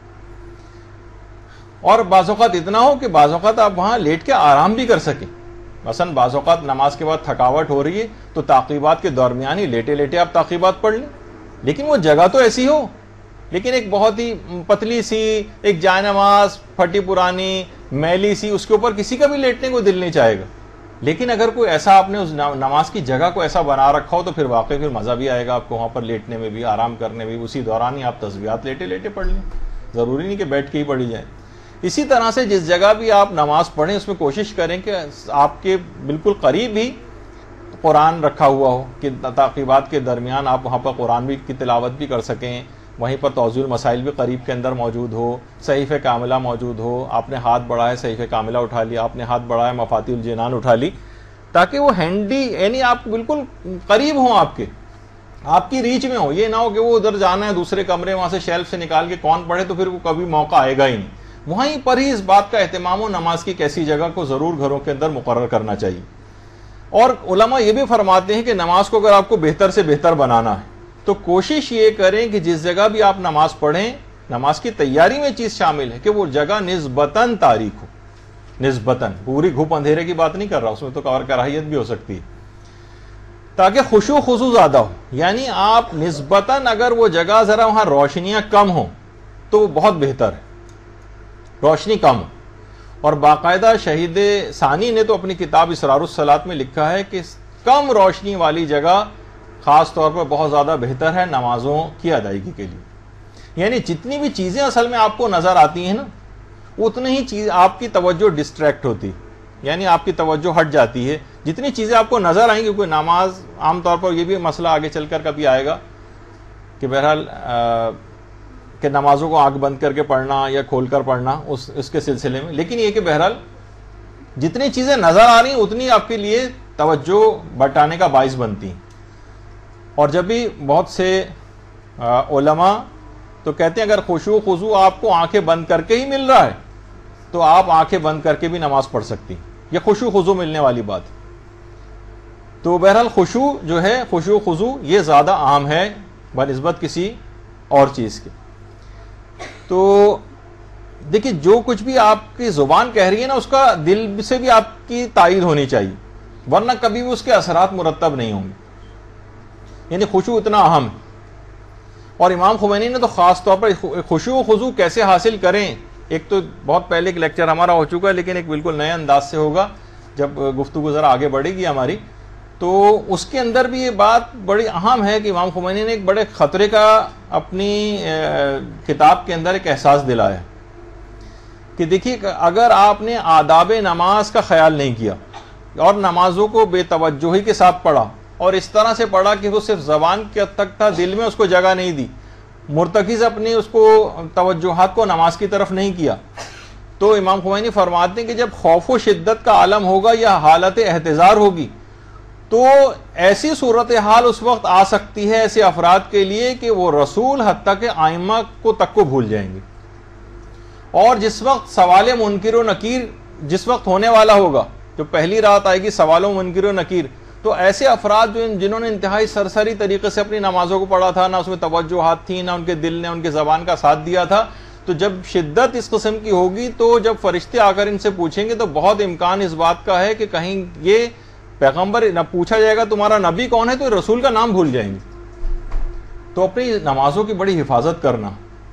اور بعض اوقات اتنا ہو کہ بعض اوقات آپ وہاں لیٹ کے آرام بھی کر سکیں. مثلا بعض اوقات نماز کے بعد تھکاوٹ ہو رہی ہے تو تعقیبات کے درمیان ہی لیٹے لیٹے آپ تعقیبات پڑھ لیں، لیکن وہ جگہ تو ایسی ہو، لیکن ایک بہت ہی پتلی سی ایک جائے نماز پھٹی پرانی میلی سی، اس کے اوپر کسی کا بھی لیٹنے کو دل نہیں چاہے گا. لیکن اگر کوئی ایسا آپ نے اس نماز کی جگہ کو ایسا بنا رکھا ہو تو پھر واقعی پھر مزہ بھی آئے گا آپ کو وہاں پر لیٹنے میں بھی، آرام کرنے میں بھی. اسی دوران ہی آپ تسبیحات لیٹے لیٹے پڑھ لیں، ضروری نہیں کہ بیٹھ کے ہی پڑھی جائیں. اسی طرح سے جس جگہ بھی آپ نماز پڑھیں اس میں کوشش کریں کہ آپ کے بالکل قریب ہی قرآن رکھا ہوا ہو کہ تعقیبات کے درمیان آپ وہاں پر قرآن بھی کی تلاوت بھی کر سکیں. وہیں پر توضیح المسائل بھی قریب کے اندر موجود ہو، صحیفہ کاملہ موجود ہو، آپ نے ہاتھ بڑھایا صحیفہ کاملہ اٹھا لیا، آپ نے ہاتھ بڑھایا مفاتیح الجنان اٹھا لی، تاکہ وہ ہینڈی یعنی آپ بالکل قریب ہوں، آپ کے آپ کی ریچ میں ہو. یہ نہ ہو کہ وہ ادھر جانا ہے دوسرے کمرے، وہاں سے شیلف سے نکال کے کون پڑھے تو پھر وہ کبھی موقع آئے گا ہی نہیں. وہیں پر ہی اس بات کا اہتمام ہو نماز کی کیسی جگہ کو ضرور گھروں کے اندر مقرر کرنا چاہیے. اور علماء یہ بھی فرماتے ہیں کہ نماز کو اگر آپ کو بہتر سے بہتر بنانا ہے تو کوشش یہ کریں کہ جس جگہ بھی آپ نماز پڑھیں، نماز کی تیاری میں چیز شامل ہے کہ وہ جگہ نسبتاً تاریک ہو. نسبتاً پوری گھوپ اندھیرے کی بات نہیں کر رہا، اس میں تو کراہیت بھی ہو سکتی ہے. تاکہ خشوع خضوع زیادہ ہو. یعنی آپ نسبتاً اگر وہ جگہ ذرا وہاں روشنیاں کم ہوں تو وہ بہت بہتر ہے, روشنی کم ہو. اور باقاعدہ شہید ثانی نے تو اپنی کتاب اسرار الصلاۃ میں لکھا ہے کہ کم روشنی والی جگہ خاص طور پر بہت زیادہ بہتر ہے نمازوں کی ادائیگی کے لیے. یعنی جتنی بھی چیزیں اصل میں آپ کو نظر آتی ہیں نا, اتنی ہی چیز آپ کی توجہ ڈسٹریکٹ ہوتی, یعنی آپ کی توجہ ہٹ جاتی ہے. جتنی چیزیں آپ کو نظر آئیں گی, کوئی نماز عام طور پر یہ بھی مسئلہ آگے چل کر کبھی آئے گا کہ بہرحال کہ نمازوں کو آنکھ بند کر کے پڑھنا یا کھول کر پڑھنا اس اس کے سلسلے میں, لیکن یہ کہ بہرحال جتنی چیزیں نظر آ رہی ہیں اتنی آپ کے لیے توجہ بٹانے کا باعث بنتی ہیں. اور جب بھی بہت سے علماء تو کہتے ہیں اگر خشوع خضوع آپ کو آنکھیں بند کر کے ہی مل رہا ہے تو آپ آنکھیں بند کر کے بھی نماز پڑھ سکتی ہیں, یہ خشوع خضوع ملنے والی بات ہے. تو بہرحال خشوع جو ہے, خشوع خضوع یہ زیادہ عام ہے بنسبت کسی اور چیز کے. تو دیکھیں جو کچھ بھی آپ کی زبان کہہ رہی ہے نا, اس کا دل سے بھی آپ کی تائید ہونی چاہیے, ورنہ کبھی بھی اس کے اثرات مرتب نہیں ہوں گے. یعنی خشوع اتنا اہم ہے. اور امام خمینی نے تو خاص طور پر خشوع و خضوع کیسے حاصل کریں, ایک تو بہت پہلے ایک لیکچر ہمارا ہو چکا ہے, لیکن ایک بالکل نئے انداز سے ہوگا جب گفتگو ذرا آگے بڑھے گی ہماری. تو اس کے اندر بھی یہ بات بڑی اہم ہے کہ امام خمینی نے ایک بڑے خطرے کا اپنی کتاب کے اندر ایک احساس دلایا کہ دیکھیے اگر آپ نے آداب نماز کا خیال نہیں کیا اور نمازوں کو بے توجہی کے ساتھ پڑھا اور اس طرح سے پڑھا کہ وہ صرف زبان کے تک تھا, دل میں اس کو جگہ نہیں دی, مرتکز اپنی اس کو توجہات کو نماز کی طرف نہیں کیا, تو امام خمینی فرماتے ہیں کہ جب خوف و شدت کا عالم ہوگا یا حالت احتضار ہوگی تو ایسی صورتحال اس وقت آ سکتی ہے ایسے افراد کے لیے کہ وہ رسول حتیٰ کہ ائمہ کو تک کو بھول جائیں گے. اور جس وقت سوال منکر و نکیر جس وقت ہونے والا ہوگا, جو پہلی رات آئے گی سوال و منکر و نکیر, تو ایسے افراد جو جنہوں نے انتہائی سرسری طریقے سے اپنی نمازوں کو پڑھا تھا, نہ اس میں توجہات تھیں, نہ ان کے دل نے ان کے زبان کا ساتھ دیا تھا, تو جب شدت اس قسم کی ہوگی تو جب فرشتے آ کر ان سے پوچھیں گے تو بہت امکان اس بات کا ہے کہ کہیں یہ پیغمبر نہ پوچھا جائے گا تمہارا نبی کون ہے, تو رسول کا نام بھول جائیں گے. تو اپنی نمازوں کی بڑی حفاظت کرنا,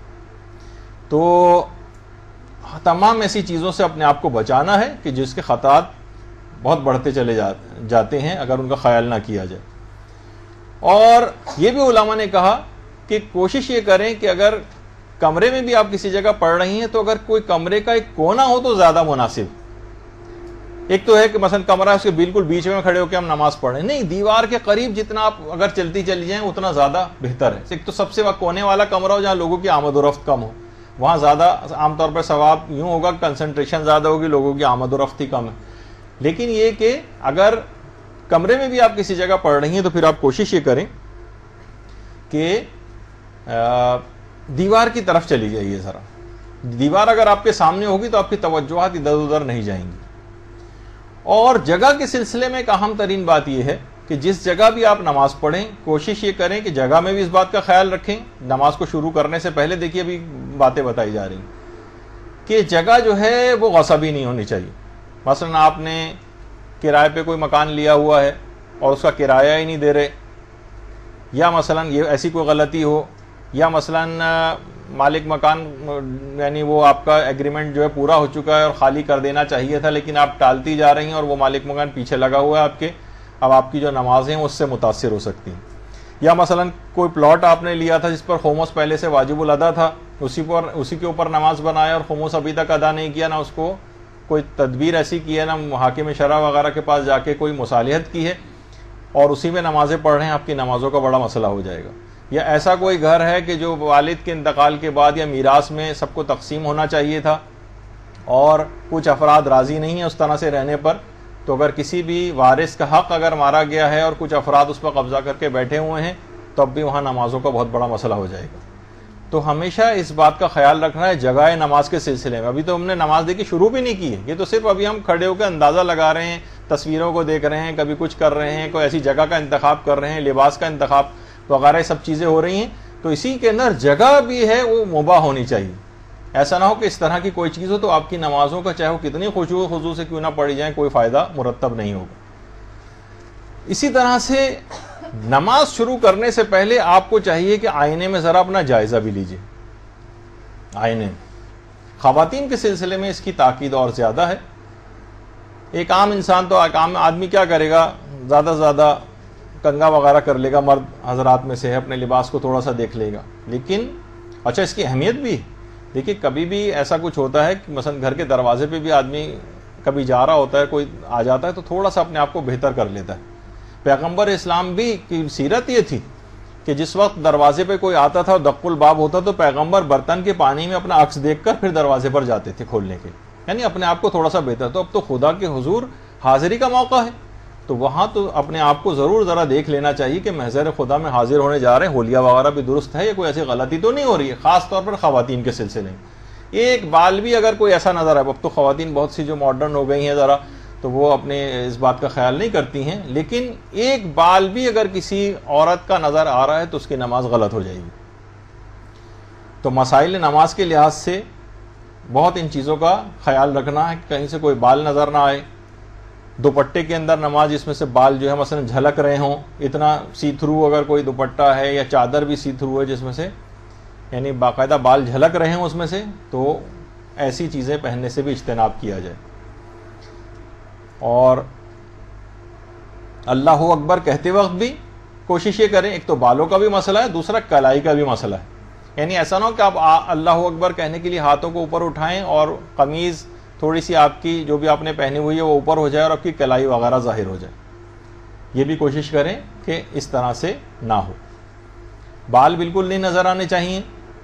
تو تمام ایسی چیزوں سے اپنے آپ کو بچانا ہے کہ جس کے خطرات بہت بڑھتے چلے جاتے ہیں اگر ان کا خیال نہ کیا جائے. اور یہ بھی علماء نے کہا کہ کوشش یہ کریں کہ اگر کمرے میں بھی آپ کسی جگہ پڑھ رہی ہیں تو اگر کوئی کمرے کا ایک کونا ہو تو زیادہ مناسب. ایک تو ہے کہ مثلا کمرہ ہے اس کے بالکل بیچ میں کھڑے ہو کے ہم نماز پڑھیں, نہیں, دیوار کے قریب جتنا آپ اگر چلتی چلی جائیں اتنا زیادہ بہتر ہے. ایک تو سب سے کونے والا کمرہ ہو جہاں لوگوں کی آمد و رفت کم ہو, وہاں زیادہ عام طور پر ثواب یوں ہوگا, کنسنٹریشن زیادہ ہوگی, لوگوں کی آمد و رفت ہی کم ہے. لیکن یہ کہ اگر کمرے میں بھی آپ کسی جگہ پڑھ رہی ہیں تو پھر آپ کوشش یہ کریں کہ دیوار کی طرف چلی جائیے ذرا. دیوار اگر آپ کے سامنے ہوگی تو آپ کی توجہات ادھر ادھر نہیں جائیں گی. اور جگہ کے سلسلے میں ایک اہم ترین بات یہ ہے کہ جس جگہ بھی آپ نماز پڑھیں کوشش یہ کریں کہ جگہ میں بھی اس بات کا خیال رکھیں. نماز کو شروع کرنے سے پہلے دیکھیے ابھی باتیں بتائی جا رہی ہیں کہ جگہ جو ہے وہ غصبی نہیں ہونی چاہیے. مثلا آپ نے کرائے پہ کوئی مکان لیا ہوا ہے اور اس کا کرایہ ہی نہیں دے رہے, یا مثلا یہ ایسی کوئی غلطی ہو, یا مثلا مالک مکان یعنی وہ آپ کا ایگریمنٹ جو ہے پورا ہو چکا ہے اور خالی کر دینا چاہیے تھا لیکن آپ ٹالتی جا رہی ہیں اور وہ مالک مکان پیچھے لگا ہوا ہے آپ کے, اب آپ کی جو نمازیں ہیں اس سے متاثر ہو سکتی ہیں. یا مثلا کوئی پلاٹ آپ نے لیا تھا جس پر خمس پہلے سے واجب الادا تھا, اسی پر اسی کے اوپر نماز بنایا اور خمس ابھی تک ادا نہیں کیا, نہ اس کو کوئی تدبیر ایسی کی ہے, نہ محاکم شرع وغیرہ کے پاس جا کے کوئی مصالحت کی ہے, اور اسی میں نمازیں پڑھ رہے ہیں, آپ کی نمازوں کا بڑا مسئلہ ہو جائے گا. یا ایسا کوئی گھر ہے کہ جو والد کے انتقال کے بعد یا میراث میں سب کو تقسیم ہونا چاہیے تھا اور کچھ افراد راضی نہیں ہیں اس طرح سے رہنے پر, تو اگر کسی بھی وارث کا حق اگر مارا گیا ہے اور کچھ افراد اس پر قبضہ کر کے بیٹھے ہوئے ہیں تو اب بھی وہاں نمازوں کا بہت بڑا مسئلہ ہو جائے گا. تو ہمیشہ اس بات کا خیال رکھنا ہے جگہ نماز کے سلسلے میں. ابھی تو ہم نے نماز دیکھی شروع بھی نہیں کی ہے, یہ تو صرف ابھی ہم کھڑے ہو کے اندازہ لگا رہے ہیں, تصویروں کو دیکھ رہے ہیں, کبھی کچھ کر رہے ہیں, کوئی ایسی جگہ کا انتخاب کر رہے ہیں, لباس کا انتخاب وغیرہ سب چیزیں ہو رہی ہیں. تو اسی کے اندر جگہ بھی ہے وہ مباح ہونی چاہیے. ایسا نہ ہو کہ اس طرح کی کوئی چیز ہو تو آپ کی نمازوں کا چاہے وہ کتنی خشوع و خضوع سے کیوں نہ پڑھی جائیں کوئی فائدہ مرتب نہیں ہوگا. اسی طرح سے نماز شروع کرنے سے پہلے آپ کو چاہیے کہ آئینے میں ذرا اپنا جائزہ بھی لیجیے. آئینے خواتین کے سلسلے میں اس کی تاکید اور زیادہ ہے. ایک عام انسان تو عام آدمی کیا کرے گا, زیادہ سے زیادہ کنگا وغیرہ کر لے گا, مرد حضرات میں سے ہے, اپنے لباس کو تھوڑا سا دیکھ لے گا. لیکن اچھا اس کی اہمیت بھی دیکھیے, کبھی بھی ایسا کچھ ہوتا ہے کہ مثلا گھر کے دروازے پہ بھی آدمی کبھی جا رہا ہوتا ہے, کوئی آ جاتا ہے تو تھوڑا سا اپنے آپ کو بہتر کر لیتا ہے. پیغمبر اسلام بھی کی سیرت یہ تھی کہ جس وقت دروازے پہ کوئی آتا تھا, دق الباب ہوتا, تو پیغمبر برتن کے پانی میں اپنا عکس دیکھ کر پھر دروازے پر جاتے تھے کھولنے کے, یعنی اپنے آپ کو تھوڑا سا بہتر. تو اب تو خدا کے حضور حاضری کا موقع ہے, تو وہاں تو اپنے آپ کو ضرور ذرا دیکھ لینا چاہیے کہ محضر خدا میں حاضر ہونے جا رہے ہیں, حلیہ وغیرہ بھی درست ہے, یا کوئی ایسی غلطی تو نہیں ہو رہی ہے, خاص طور پر خواتین کے سلسلے میں. ایک بال بھی اگر کوئی ایسا نظر آئے, اب تو خواتین بہت سی جو ماڈرن ہو گئی ہیں ذرا, تو وہ اپنے اس بات کا خیال نہیں کرتی ہیں, لیکن ایک بال بھی اگر کسی عورت کا نظر آ رہا ہے تو اس کی نماز غلط ہو جائے گی. تو مسائل نماز کے لحاظ سے بہت ان چیزوں کا خیال رکھنا ہے کہ کہیں سے کوئی بال نظر نہ آئے. دوپٹے کے اندر نماز جس میں سے بال جو ہے مثلا جھلک رہے ہوں, اتنا سی تھرو اگر کوئی دوپٹہ ہے یا چادر بھی سی تھرو ہے جس میں سے یعنی باقاعدہ بال جھلک رہے ہوں اس میں سے, تو ایسی چیزیں پہننے سے بھی اجتناب کیا جائے. اور اللہ اکبر کہتے وقت بھی کوشش یہ کریں, ایک تو بالوں کا بھی مسئلہ ہے, دوسرا کلائی کا بھی مسئلہ ہے. یعنی ایسا نہ ہو کہ آپ اللہ اکبر کہنے کے لیے ہاتھوں کو اوپر اٹھائیں اور قمیض تھوڑی سی آپ کی جو بھی آپ نے پہنی ہوئی ہے وہ اوپر ہو جائے اور آپ کی کلائی وغیرہ ظاہر ہو جائے. یہ بھی کوشش کریں کہ اس طرح سے نہ ہو. بال بالکل نہیں نظر آنے چاہیے,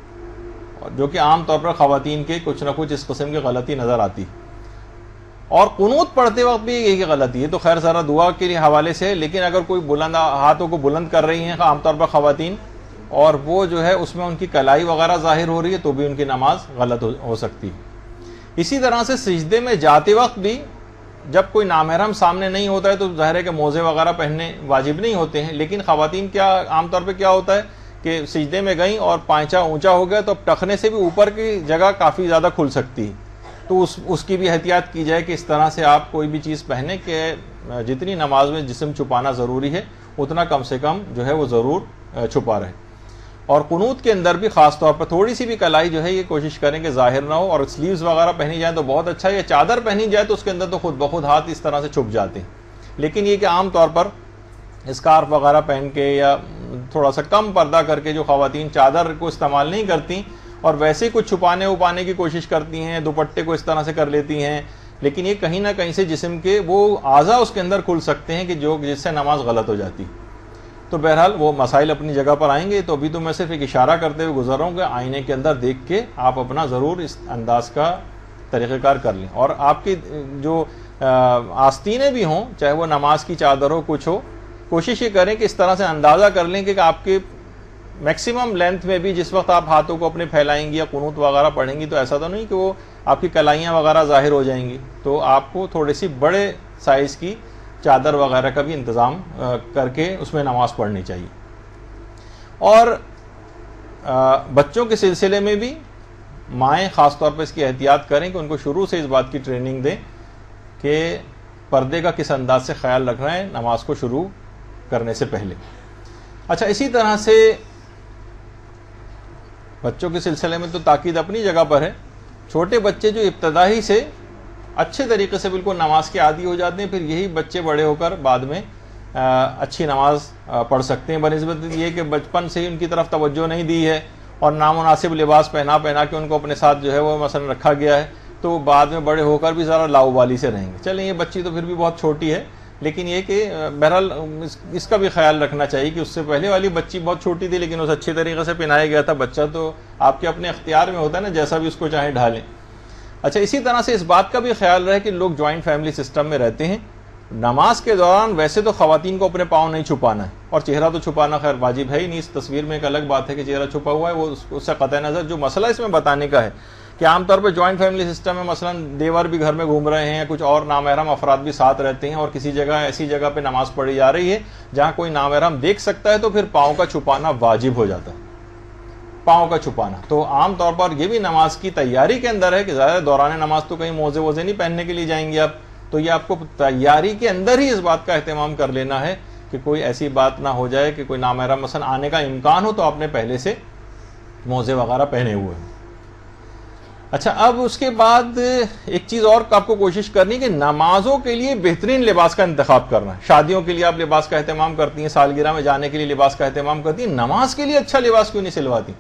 جو کہ عام طور پر خواتین کے کچھ نہ کچھ اس قسم کی غلطی نظر آتی. اور قنوت پڑھتے وقت بھی یہی غلطی ہے, تو خیر ذرا دعا کے لیے حوالے سے, لیکن اگر کوئی بلند ہاتھوں کو بلند کر رہی ہیں عام طور پر خواتین, اور وہ جو ہے اس میں ان کی کلائی وغیرہ ظاہر ہو رہی ہے, تو بھی ان کی نماز غلط ہو سکتی ہے. اسی طرح سے سجدے میں جاتے وقت بھی جب کوئی نامحرم سامنے نہیں ہوتا ہے تو ظاہر ہے کہ موزے وغیرہ پہننے واجب نہیں ہوتے ہیں, لیکن خواتین کیا عام طور پہ کیا ہوتا ہے کہ سجدے میں گئیں اور پائچہ اونچا ہو گیا, تو اب ٹخنے سے بھی اوپر کی جگہ کافی زیادہ کھل سکتی ہے. تو اس اس کی بھی احتیاط کی جائے کہ اس طرح سے آپ کوئی بھی چیز پہنے کہ جتنی نماز میں جسم چھپانا ضروری ہے اتنا کم سے کم جو ہے وہ ضرور چھپا رہے. اور قنوت کے اندر بھی خاص طور پر تھوڑی سی بھی کلائی جو ہے یہ کوشش کریں کہ ظاہر نہ ہو, اور سلیوز وغیرہ پہنی جائیں تو بہت اچھا ہے, یا چادر پہنی جائے تو اس کے اندر تو خود بخود ہاتھ اس طرح سے چھپ جاتے ہیں. لیکن یہ کہ عام طور پر اسکارف وغیرہ پہن کے یا تھوڑا سا کم پردہ کر کے جو خواتین چادر کو استعمال نہیں کرتی اور ویسے کچھ چھپانے اپانے کی کوشش کرتی ہیں, دوپٹے کو اس طرح سے کر لیتی ہیں, لیکن یہ کہیں نہ کہیں سے جسم کے وہ اعضاء اس کے اندر کھل سکتے ہیں کہ جو جس سے نماز غلط ہو جاتی. تو بہرحال وہ مسائل اپنی جگہ پر آئیں گے. تو ابھی تو میں صرف ایک اشارہ کرتے ہوئے گزر رہا ہوں کہ آئینے کے اندر دیکھ کے آپ اپنا ضرور اس انداز کا طریقہ کار کر لیں. اور آپ کی جو آستینیں بھی ہوں, چاہے وہ نماز کی چادر ہو کچھ ہو, کوشش یہ کریں کہ اس طرح سے اندازہ کر لیں کہ آپ کے میکسیمم لینتھ میں بھی جس وقت آپ ہاتھوں کو اپنے پھیلائیں گی یا قنوت وغیرہ پڑھیں گی تو ایسا تو نہیں کہ وہ آپ کی کلائیاں وغیرہ ظاہر ہو جائیں گی. تو آپ کو تھوڑی سی بڑے سائز کی چادر وغیرہ کا بھی انتظام کر کے اس میں نماز پڑھنی چاہیے. اور بچوں کے سلسلے میں بھی مائیں خاص طور پر اس کی احتیاط کریں کہ ان کو شروع سے اس بات کی ٹریننگ دیں کہ پردے کا کس انداز سے خیال رکھنا ہے نماز کو شروع کرنے سے پہلے. اچھا, اسی طرح سے بچوں کے سلسلے میں تو تاکید اپنی جگہ پر ہے. چھوٹے بچے جو ابتدائی سے اچھے طریقے سے بالکل نماز کے عادی ہو جاتے ہیں, پھر یہی بچے بڑے ہو کر بعد میں اچھی نماز پڑھ سکتے ہیں, بنسبت یہ کہ بچپن سے ہی ان کی طرف توجہ نہیں دی ہے اور نامناسب لباس پہنا پہنا کے ان کو اپنے ساتھ جو ہے وہ مثلا رکھا گیا ہے, تو بعد میں بڑے ہو کر بھی ذرا لاؤبالی سے رہیں گے. چلیں یہ بچی تو پھر بھی بہت چھوٹی ہے, لیکن یہ کہ بہرحال اس کا بھی خیال رکھنا چاہیے کہ اس سے پہلے والی بچی بہت چھوٹی تھی لیکن اس اچھے طریقے سے پہنایا گیا تھا. بچہ تو آپ کے اپنے اختیار میں ہوتا ہے نا, جیسا بھی اس کو چاہے ڈھالیں. اچھا, اسی طرح سے اس بات کا بھی خیال رہے کہ لوگ جوائنٹ فیملی سسٹم میں رہتے ہیں, نماز کے دوران ویسے تو خواتین کو اپنے پاؤں نہیں چھپانا ہے, اور چہرہ تو چھپانا خیر واجب ہے ہی نہیں. اس تصویر میں ایک الگ بات ہے کہ چہرہ چھپا ہوا ہے, وہ اس سے قطع نظر جو مسئلہ اس میں بتانے کا ہے کہ عام طور پہ جوائنٹ فیملی سسٹم میں مثلا دیور بھی گھر میں گھوم رہے ہیں, کچھ اور نامحرم افراد بھی ساتھ رہتے ہیں, اور کسی جگہ ایسی جگہ پہ نماز پڑھی جا رہی ہے جہاں کوئی نامحرم دیکھ سکتا ہے, تو پھر پاؤں کا چھپانا واجب ہو جاتا ہے, پاؤں کا چھپانا. تو عام طور پر یہ بھی نماز کی تیاری کے اندر ہے کہ زیادہ دوران نماز تو کہیں موزے ووزے نہیں پہننے کے لیے جائیں گے آپ, تو یہ آپ کو تیاری کے اندر ہی اس بات کا اہتمام کر لینا ہے کہ کوئی ایسی بات نہ ہو جائے کہ کوئی نامحرم مثلا آنے کا امکان ہو تو آپ نے پہلے سے موزے وغیرہ پہنے ہوئے ہیں۔ اچھا، اب اس کے بعد ایک چیز اور آپ کو کوشش کرنی کہ نمازوں کے لیے بہترین لباس کا انتخاب کرنا ہے۔ شادیوں کے لیے آپ لباس کا اہتمام کرتی ہیں، سالگرہ میں جانے کے لیے لباس کا اہتمام کرتی ہیں، نماز کے لیے اچھا لباس کیوں نہیں سلواتی؟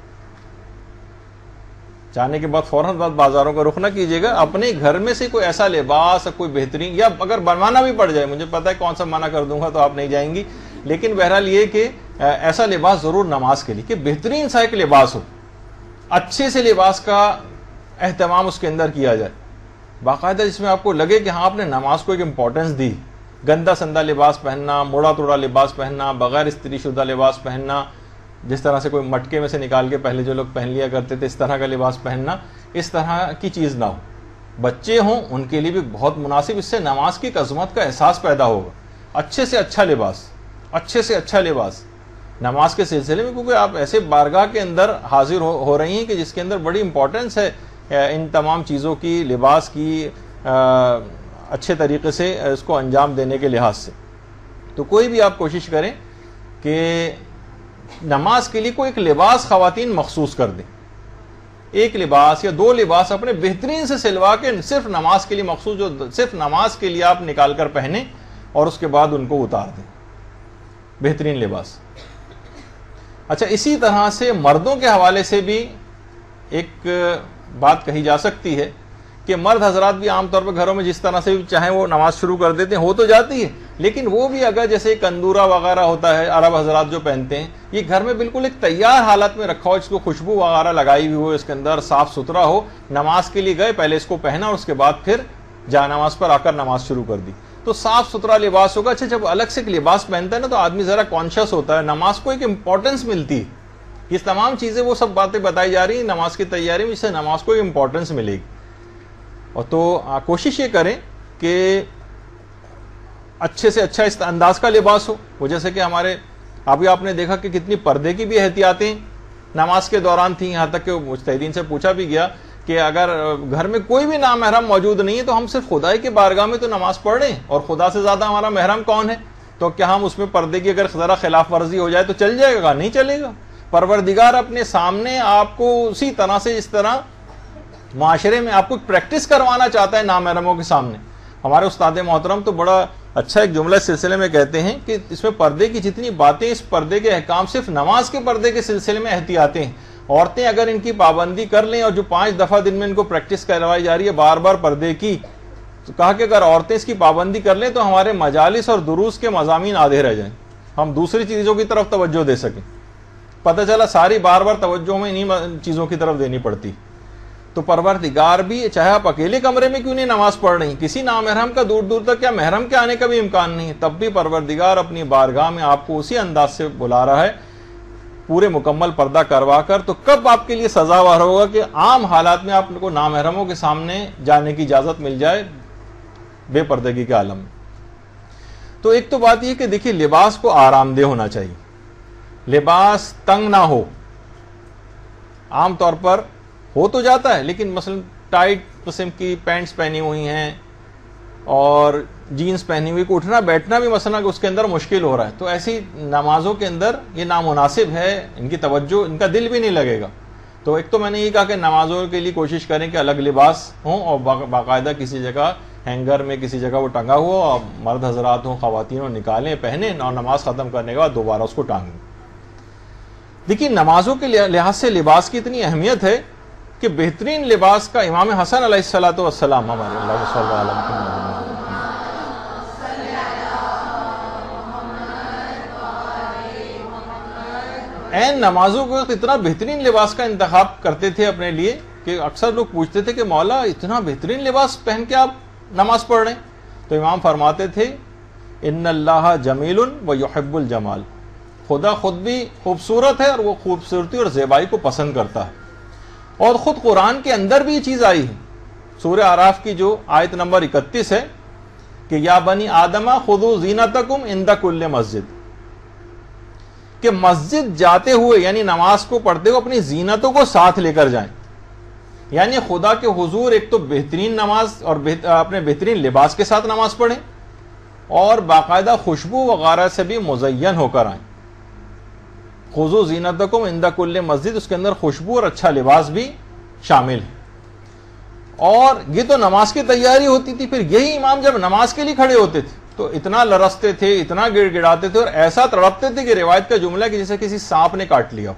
جانے کے بعد فوراً بعد بازاروں کا رخ نہ کیجیے گا، اپنے گھر میں سے کوئی ایسا لباس کوئی بہترین، یا اگر بنوانا بھی پڑ جائے، مجھے پتا ہے کون سا منع کر دوں گا تو آپ نہیں جائیں گی، لیکن بہرحال یہ کہ ایسا لباس ضرور نماز کے لیے کہ بہترین سا ایک لباس ہو، اچھے سے لباس کا اہتمام اس کے اندر کیا جائے، باقاعدہ جس میں آپ کو لگے کہ ہاں آپ نے نماز کو ایک امپورٹنس دی۔ گندا سندا لباس پہننا، موڑا توڑا لباس پہننا، بغیر استری شدہ لباس پہننا، جس طرح سے کوئی مٹکے میں سے نکال کے پہلے جو لوگ پہن لیا کرتے تھے اس طرح کا لباس پہننا، اس طرح کی چیز نہ ہو۔ بچے ہوں ان کے لیے بھی بہت مناسب، اس سے نماز کی عظمت کا احساس پیدا ہوگا۔ اچھے سے اچھا لباس، اچھے سے اچھا لباس نماز کے سلسلے میں، کیونکہ آپ ایسے بارگاہ کے اندر حاضر ہو رہی ہیں کہ جس کے اندر بڑی امپورٹنس ہے ان تمام چیزوں کی، لباس کی اچھے طریقے سے اس کو انجام دینے کے لحاظ سے۔ تو کوئی بھی آپ کوشش کریں کہ نماز کے لیے کوئی ایک لباس خواتین مخصوص کر دیں، ایک لباس یا دو لباس اپنے بہترین سے سلوا کے صرف نماز کے لیے مخصوص، جو صرف نماز کے لیے آپ نکال کر پہنیں اور اس کے بعد ان کو اتار دیں، بہترین لباس۔ اچھا، اسی طرح سے مردوں کے حوالے سے بھی ایک بات کہی جا سکتی ہے کہ مرد حضرات بھی عام طور پر گھروں میں جس طرح سے بھی چاہیں وہ نماز شروع کر دیتے ہیں، ہو تو جاتی ہے، لیکن وہ بھی اگر جیسے کندورہ وغیرہ ہوتا ہے عرب حضرات جو پہنتے ہیں، یہ گھر میں بالکل ایک تیار حالت میں رکھا ہو، اس کو خوشبو وغیرہ لگائی ہوئی ہو، اس کے اندر صاف ستھرا ہو، نماز کے لیے گئے پہلے اس کو پہنا اور اس کے بعد پھر جا نماز پر آ کر نماز شروع کر دی، تو صاف ستھرا لباس ہوگا۔ اچھا، جب الگ سے ایک لباس پہنتا ہے نا تو آدمی ذرا کانشیس ہوتا ہے، نماز کو ایک امپورٹنس ملتی ہے۔ یہ تمام چیزیں وہ سب باتیں بتائی جا رہی ہیں نماز کی تیاری میں، جس سے نماز کو ایک امپورٹنس ملے گی۔ اور تو کوشش یہ کریں کہ اچھے سے اچھا اس انداز کا لباس ہو، وہ جیسے کہ ہمارے ابھی آپ نے دیکھا کہ کتنی پردے کی بھی احتیاطیں نماز کے دوران تھیں، یہاں تک کہ مجتہدین سے پوچھا بھی گیا کہ اگر گھر میں کوئی بھی نامحرم موجود نہیں ہے تو ہم صرف خدائی کے بارگاہ میں تو نماز پڑھ رہے ہیں، اور خدا سے زیادہ ہمارا محرم کون ہے، تو کیا ہم اس میں پردے کی اگر ذرا خلاف ورزی ہو جائے تو چل جائے گا؟ نہیں چلے گا۔ پروردگار اپنے سامنے آپ کو اسی طرح سے جس طرح معاشرے میں آپ کو پریکٹس کروانا چاہتا ہے نامحرموں کے سامنے۔ ہمارے استاد محترم تو بڑا اچھا ایک جملہ اس سلسلے میں کہتے ہیں کہ اس میں پردے کی جتنی باتیں، اس پردے کے احکام صرف نماز کے پردے کے سلسلے میں احتیاطیں ہیں۔ عورتیں اگر ان کی پابندی کر لیں، اور جو پانچ دفعہ دن میں ان کو پریکٹس کروائی جا رہی ہے بار بار پردے کی، تو کہا کہ اگر عورتیں اس کی پابندی کر لیں تو ہمارے مجالس اور دروس کے مضامین آدھے رہ جائیں، ہم دوسری چیزوں کی طرف توجہ دے سکیں۔ پتہ چلا ساری بار بار توجہ میں انہی چیزوں کی طرف دینی پڑتی۔ تو پروردگار بھی، چاہے آپ اکیلے کمرے میں کیوں نہیں نماز پڑھ رہی، کسی نامحرم کا دور دور تک کیا محرم کے آنے کا بھی امکان نہیں ہے، تب بھی پروردگار اپنی بارگاہ میں آپ کو اسی انداز سے بلا رہا ہے، پورے مکمل پردہ کروا کر۔ تو کب آپ کے لیے سزاوار ہوگا کہ عام حالات میں آپ کو نامحرموں کے سامنے جانے کی اجازت مل جائے بے پردگی کے عالم میں۔ تو ایک تو بات یہ کہ دیکھیے، لباس کو آرام دہ ہونا چاہیے، لباس تنگ نہ ہو۔ عام طور پر ہو تو جاتا ہے، لیکن مثلا ٹائٹ قسم کی پینٹس پہنی ہوئی ہیں اور جینز پہنی ہوئی، اٹھنا بیٹھنا بھی مثلا اس کے اندر مشکل ہو رہا ہے، تو ایسی نمازوں کے اندر یہ نامناسب ہے، ان کی توجہ، ان کا دل بھی نہیں لگے گا۔ تو ایک تو میں نے یہ کہا کہ نمازوں کے لیے کوشش کریں کہ الگ لباس ہوں، اور باقاعدہ کسی جگہ ہینگر میں کسی جگہ وہ ٹنگا ہوا، اور مرد حضرات ہوں خواتین ہوں نکالیں پہنیں، اور نماز ختم کرنے کے بعد دوبارہ اس کو ٹانگیں۔ دیکھیے، نمازوں کے لحاظ سے لباس کی اتنی اہمیت ہے کہ بہترین لباس کا امام حسن علیہ الصلوۃ والسلام، ہمارے اللہ صلی اللہ علیہ وسلم، این نمازوں کے وقت اتنا بہترین لباس کا انتخاب کرتے تھے اپنے لیے کہ اکثر لوگ پوچھتے تھے کہ مولا اتنا بہترین لباس پہن کے آپ نماز پڑھ رہے ہیں؟ تو امام فرماتے تھے، ان اللہ جمیل و یحب الجمال، خدا خود بھی خوبصورت ہے اور وہ خوبصورتی اور زیبائی کو پسند کرتا ہے۔ اور خود قرآن کے اندر بھی یہ چیز آئی ہے، سورہ اعراف کی جو آیت نمبر اکتیس ہے کہ یا بنی آدم خذوا زینتکم عند کل مسجد، کہ مسجد جاتے ہوئے یعنی نماز کو پڑھتے ہوئے اپنی زینتوں کو ساتھ لے کر جائیں، یعنی خدا کے حضور ایک تو بہترین نماز اور اپنے بہترین لباس کے ساتھ نماز پڑھیں، اور باقاعدہ خوشبو وغیرہ سے بھی مزین ہو کر آئیں. خذوا زینتکم عند کل مسجد، اس کے اندر خوشبو اور اچھا لباس بھی شامل ہے. اور یہ تو نماز کی تیاری ہوتی تھی. پھر یہی امام جب نماز کے لیے کھڑے ہوتے تھے تو اتنا لرزتے تھے، اتنا گڑ گڑاتے تھے اور ایسا تڑپتے تھے کہ روایت کا جملہ کہ جسے کسی سانپ نے کاٹ لیا.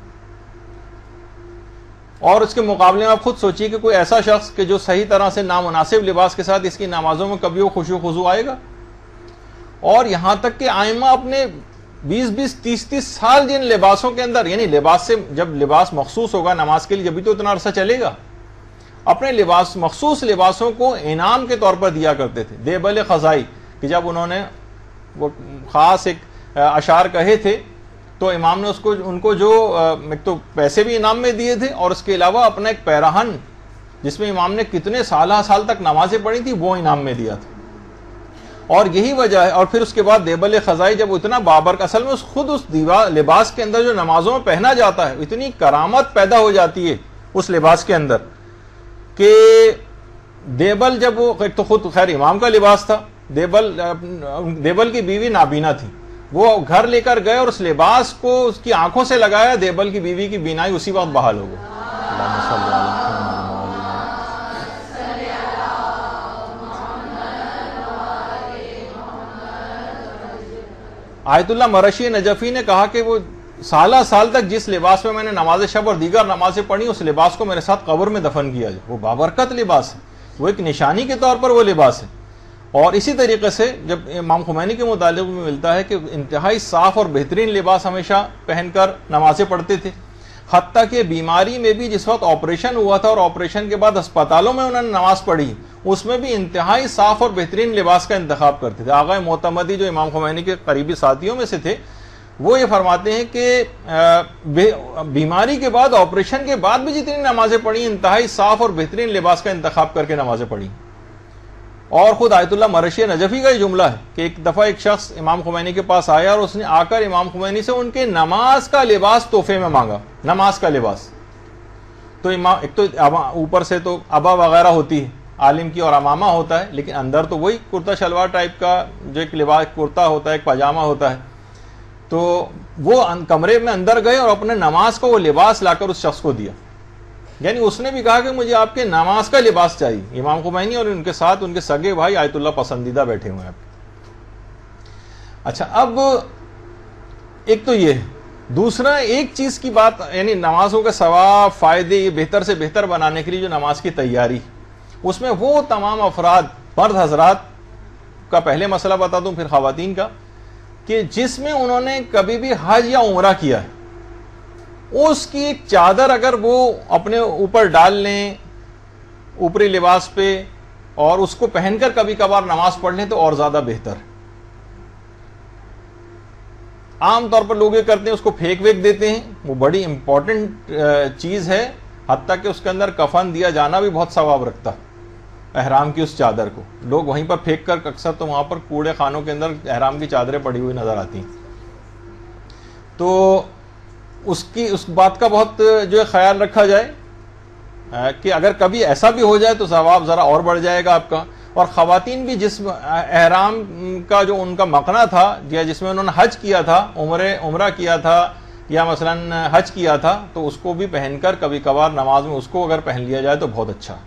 اور اس کے مقابلے میں آپ خود سوچیے کہ کوئی ایسا شخص کہ جو صحیح طرح سے نامناسب لباس کے ساتھ اس کی نمازوں میں کبھی وہ خشوع خضوع آئے گا. اور یہاں تک کہ آئمہ اپنے بیس بیس تیس تیس سال جن لباسوں کے اندر، یعنی لباس سے جب لباس مخصوص ہوگا نماز کے لیے جبھی تو اتنا عرصہ چلے گا، اپنے لباس مخصوص لباسوں کو انعام کے طور پر دیا کرتے تھے. دیبل خزائی کہ جب انہوں نے وہ خاص ایک اشعار کہے تھے تو امام نے اس کو ان کو جو ایک تو پیسے بھی انعام میں دیے تھے اور اس کے علاوہ اپنا ایک پیراہن جس میں امام نے کتنے سالہ سال تک نمازیں پڑھی تھی وہ انعام میں دیا تھا. اور یہی وجہ ہے. اور پھر اس کے بعد دیبل خزائی جب اتنا بابر اصل میں اس خود اس دیوار لباس کے اندر جو نمازوں میں پہنا جاتا ہے اتنی کرامت پیدا ہو جاتی ہے اس لباس کے اندر کہ دیبل جب وہ ایک تو خود خیر امام کا لباس تھا، دیبل دیبل کی بیوی نابینا تھی، وہ گھر لے کر گئے اور اس لباس کو اس کی آنکھوں سے لگایا، دیبل کی بیوی کی بینائی اسی وقت بحال ہو گئی. آیت اللہ مرشی نجفی نے کہا کہ وہ سالہ سال تک جس لباس میں میں نے نماز شب اور دیگر نمازیں پڑھی اس لباس کو میرے ساتھ قبر میں دفن کیا جائے. وہ بابرکت لباس ہے، وہ ایک نشانی کے طور پر وہ لباس ہے. اور اسی طریقے سے جب امام خمینی کے متعلق میں ملتا ہے کہ انتہائی صاف اور بہترین لباس ہمیشہ پہن کر نمازیں پڑھتے تھے، حتیٰ کہ بیماری میں بھی جس وقت آپریشن ہوا تھا اور آپریشن کے بعد اسپتالوں میں انہوں نے نماز پڑھی اس میں بھی انتہائی صاف اور بہترین لباس کا انتخاب کرتے تھے. آغا معتمدی جو امام خمینی کے قریبی ساتھیوں میں سے تھے وہ یہ فرماتے ہیں کہ بیماری کے بعد آپریشن کے بعد بھی جتنی نمازیں پڑھی انتہائی صاف اور بہترین لباس کا انتخاب کر کے نمازیں پڑھی. اور خود آیت اللہ مرشی نجفی کا یہ جملہ ہے کہ ایک دفعہ ایک شخص امام خمینی کے پاس آیا اور اس نے آ کر امام خمینی سے ان کے نماز کا لباس تحفے میں مانگا. نماز کا لباس تو امام ایک تو اوپر سے تو ابا وغیرہ ہوتی ہے عالم کی اور امامہ ہوتا ہے، لیکن اندر تو وہی کرتا شلوار ٹائپ کا جو ایک لباس کرتا ہوتا ہے، ایک پاجامہ ہوتا ہے. تو وہ کمرے میں اندر گئے اور اپنے نماز کا وہ لباس لا کر اس شخص کو دیا. یعنی اس نے بھی کہا کہ مجھے آپ کے نماز کا لباس چاہیے. امام خمینی اور ان کے ساتھ ان کے سگے بھائی آیت اللہ پسندیدہ بیٹھے ہوئے ہیں. اچھا اب ایک تو یہ ہے. دوسرا ایک چیز کی بات یعنی نمازوں کے ثواب فائدے یہ بہتر سے بہتر بنانے کے لیے جو نماز کی تیاری اس میں وہ تمام افراد مرد حضرات کا پہلے مسئلہ بتا دوں پھر خواتین کا کہ جس میں انہوں نے کبھی بھی حج یا عمرہ کیا ہے اس کی ایک چادر اگر وہ اپنے اوپر ڈال لیں اوپری لباس پہ اور اس کو پہن کر کبھی کبھار نماز پڑھ لیں تو اور زیادہ بہتر ہے. عام طور پر لوگ یہ کرتے ہیں اس کو پھینک ویک دیتے ہیں، وہ بڑی امپورٹنٹ چیز ہے، حتیٰ کہ اس کے اندر کفن دیا جانا بھی بہت ثواب رکھتا ہے. احرام کی اس چادر کو لوگ وہیں پر پھینک کر اکثر تو وہاں پر کوڑے خانوں کے اندر احرام کی چادریں پڑی ہوئی نظر آتی ہیں. تو اس کی اس بات کا بہت جو ہے خیال رکھا جائے کہ اگر کبھی ایسا بھی ہو جائے تو ثواب ذرا اور بڑھ جائے گا آپ کا. اور خواتین بھی جس احرام کا جو ان کا مقنع تھا یا جس میں انہوں نے حج کیا تھا عمرے عمرہ کیا تھا یا مثلا حج کیا تھا تو اس کو بھی پہن کر کبھی کبھار نماز میں اس کو اگر پہن لیا جائے تو بہت اچھا.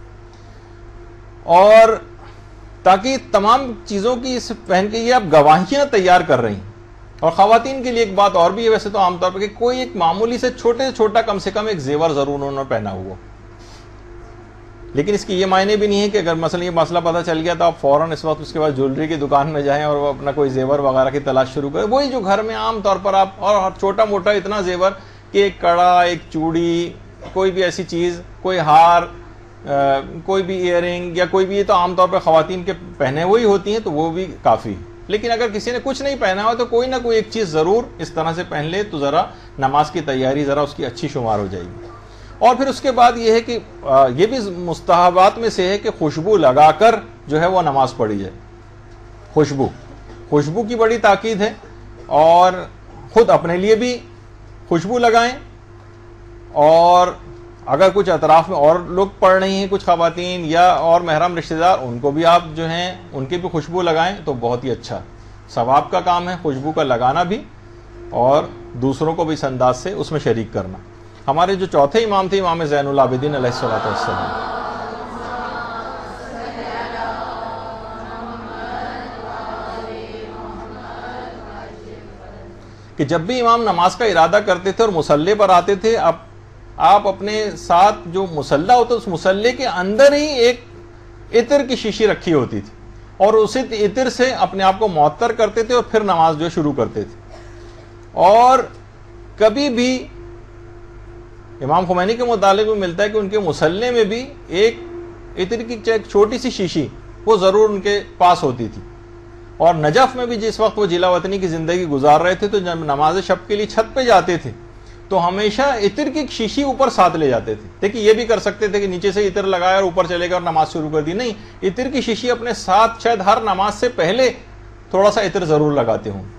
اور تاکہ تمام چیزوں کی پہن کے یہ آپ گواہیاں تیار کر رہی ہیں. اور خواتین کے لیے ایک بات اور بھی ہے ویسے تو عام طور پر کہ کوئی ایک معمولی سے چھوٹے سے چھوٹا کم سے کم ایک زیور ضرور انہوں نے پہنا ہوا، لیکن اس کی یہ معنی بھی نہیں ہے کہ اگر مثلا یہ مسئلہ پتہ چل گیا تو آپ فوراً اس وقت اس کے بعد جیولری کی دکان میں جائیں اور وہ اپنا کوئی زیور وغیرہ کی تلاش شروع کریں. وہی جو گھر میں عام طور پر آپ اور چھوٹا موٹا اتنا زیور کہ ایک کڑا ایک چوڑی کوئی بھی ایسی چیز کوئی ہار کوئی بھی ایئر رنگ یا کوئی بھی، یہ تو عام طور پر خواتین کے پہنے ہوئی ہوتی ہیں تو وہ بھی کافی. لیکن اگر کسی نے کچھ نہیں پہنا ہوا تو کوئی نہ کوئی ایک چیز ضرور اس طرح سے پہن لے تو ذرا نماز کی تیاری ذرا اس کی اچھی شمار ہو جائے گی. اور پھر اس کے بعد یہ ہے کہ یہ بھی مستحبات میں سے ہے کہ خوشبو لگا کر جو ہے وہ نماز پڑھی جائے. خوشبو خوشبو کی بڑی تاکید ہے اور خود اپنے لیے بھی خوشبو لگائیں اور اگر کچھ اطراف میں اور لوگ پڑھ رہی ہیں، کچھ خواتین یا اور محرم رشتہ دار، ان کو بھی آپ جو ہیں ان کی بھی خوشبو لگائیں تو بہت ہی اچھا ثواب کا کام ہے خوشبو کا لگانا بھی، اور دوسروں کو بھی اس انداز سے اس میں شریک کرنا۔ ہمارے جو چوتھے امام تھے امام زین العابدین علیہ الصلوۃ والسلام، کہ جب بھی امام نماز کا ارادہ کرتے تھے اور مصلی پر آتے تھے، اب آپ اپنے ساتھ جو مصلی ہوتا اس مصلی کے اندر ہی ایک عطر کی شیشی رکھی ہوتی تھی، اور اسی عطر سے اپنے آپ کو معطر کرتے تھے اور پھر نماز جو شروع کرتے تھے۔ اور کبھی بھی امام خمینی کے متعلق بھی ملتا ہے کہ ان کے مصلی میں بھی ایک عطر کی ایک چھوٹی سی شیشی وہ ضرور ان کے پاس ہوتی تھی۔ اور نجف میں بھی جس وقت وہ جلا وطنی کی زندگی گزار رہے تھے تو جب نماز شب کے لیے چھت پہ جاتے تھے تو ہمیشہ عطر کی شیشی اوپر ساتھ لے جاتے تھے۔ دیکھیے یہ بھی کر سکتے تھے کہ نیچے سے عطر لگایا اور اوپر چلے گئے اور نماز شروع کر دی، نہیں، عطر کی شیشی اپنے ساتھ شاید ہر نماز سے پہلے تھوڑا سا عطر ضرور لگاتے ہوں۔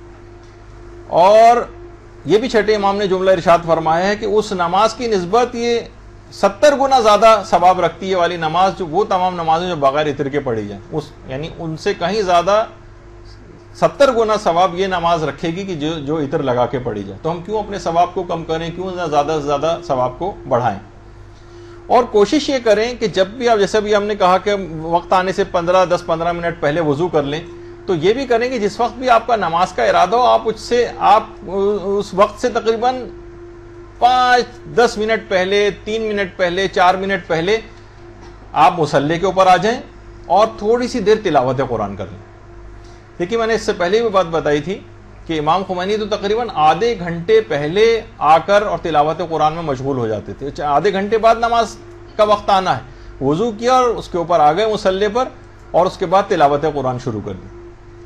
اور یہ بھی چھٹے امام نے جملہ ارشاد فرمایا ہے کہ اس نماز کی نسبت یہ ستر گنا زیادہ ثواب رکھتی ہے والی نماز جو وہ تمام نمازیں جو بغیر عطر کے پڑھی جائیں، اس یعنی ان سے کہیں زیادہ ستر گنا ثواب یہ نماز رکھے گی کہ جو جو عطر لگا کے پڑھی جائے۔ تو ہم کیوں اپنے ثواب کو کم کریں، کیوں نہ زیادہ سے زیادہ ثواب کو بڑھائیں، اور کوشش یہ کریں کہ جب بھی آپ، جیسے بھی ہم نے کہا کہ وقت آنے سے پندرہ دس پندرہ منٹ پہلے وضو کر لیں، تو یہ بھی کریں کہ جس وقت بھی آپ کا نماز کا ارادہ ہو آپ اس سے آپ اس وقت سے تقریباً پانچ دس منٹ پہلے، تین منٹ پہلے، چار منٹ پہلے آپ مصلی کے اوپر آ جائیں اور تھوڑی سی دیر تلاوت قرآن کر لیں۔ دیکھیے میں نے اس سے پہلے بھی بات بتائی تھی کہ امام خمینی تو تقریباً آدھے گھنٹے پہلے آ کر اور تلاوت قرآن میں مشغول ہو جاتے تھے۔ آدھے گھنٹے بعد نماز کا وقت آنا ہے، وضو کیا اور اس کے اوپر آ گئے مصلی پر اور اس کے بعد تلاوت قرآن شروع کر دی۔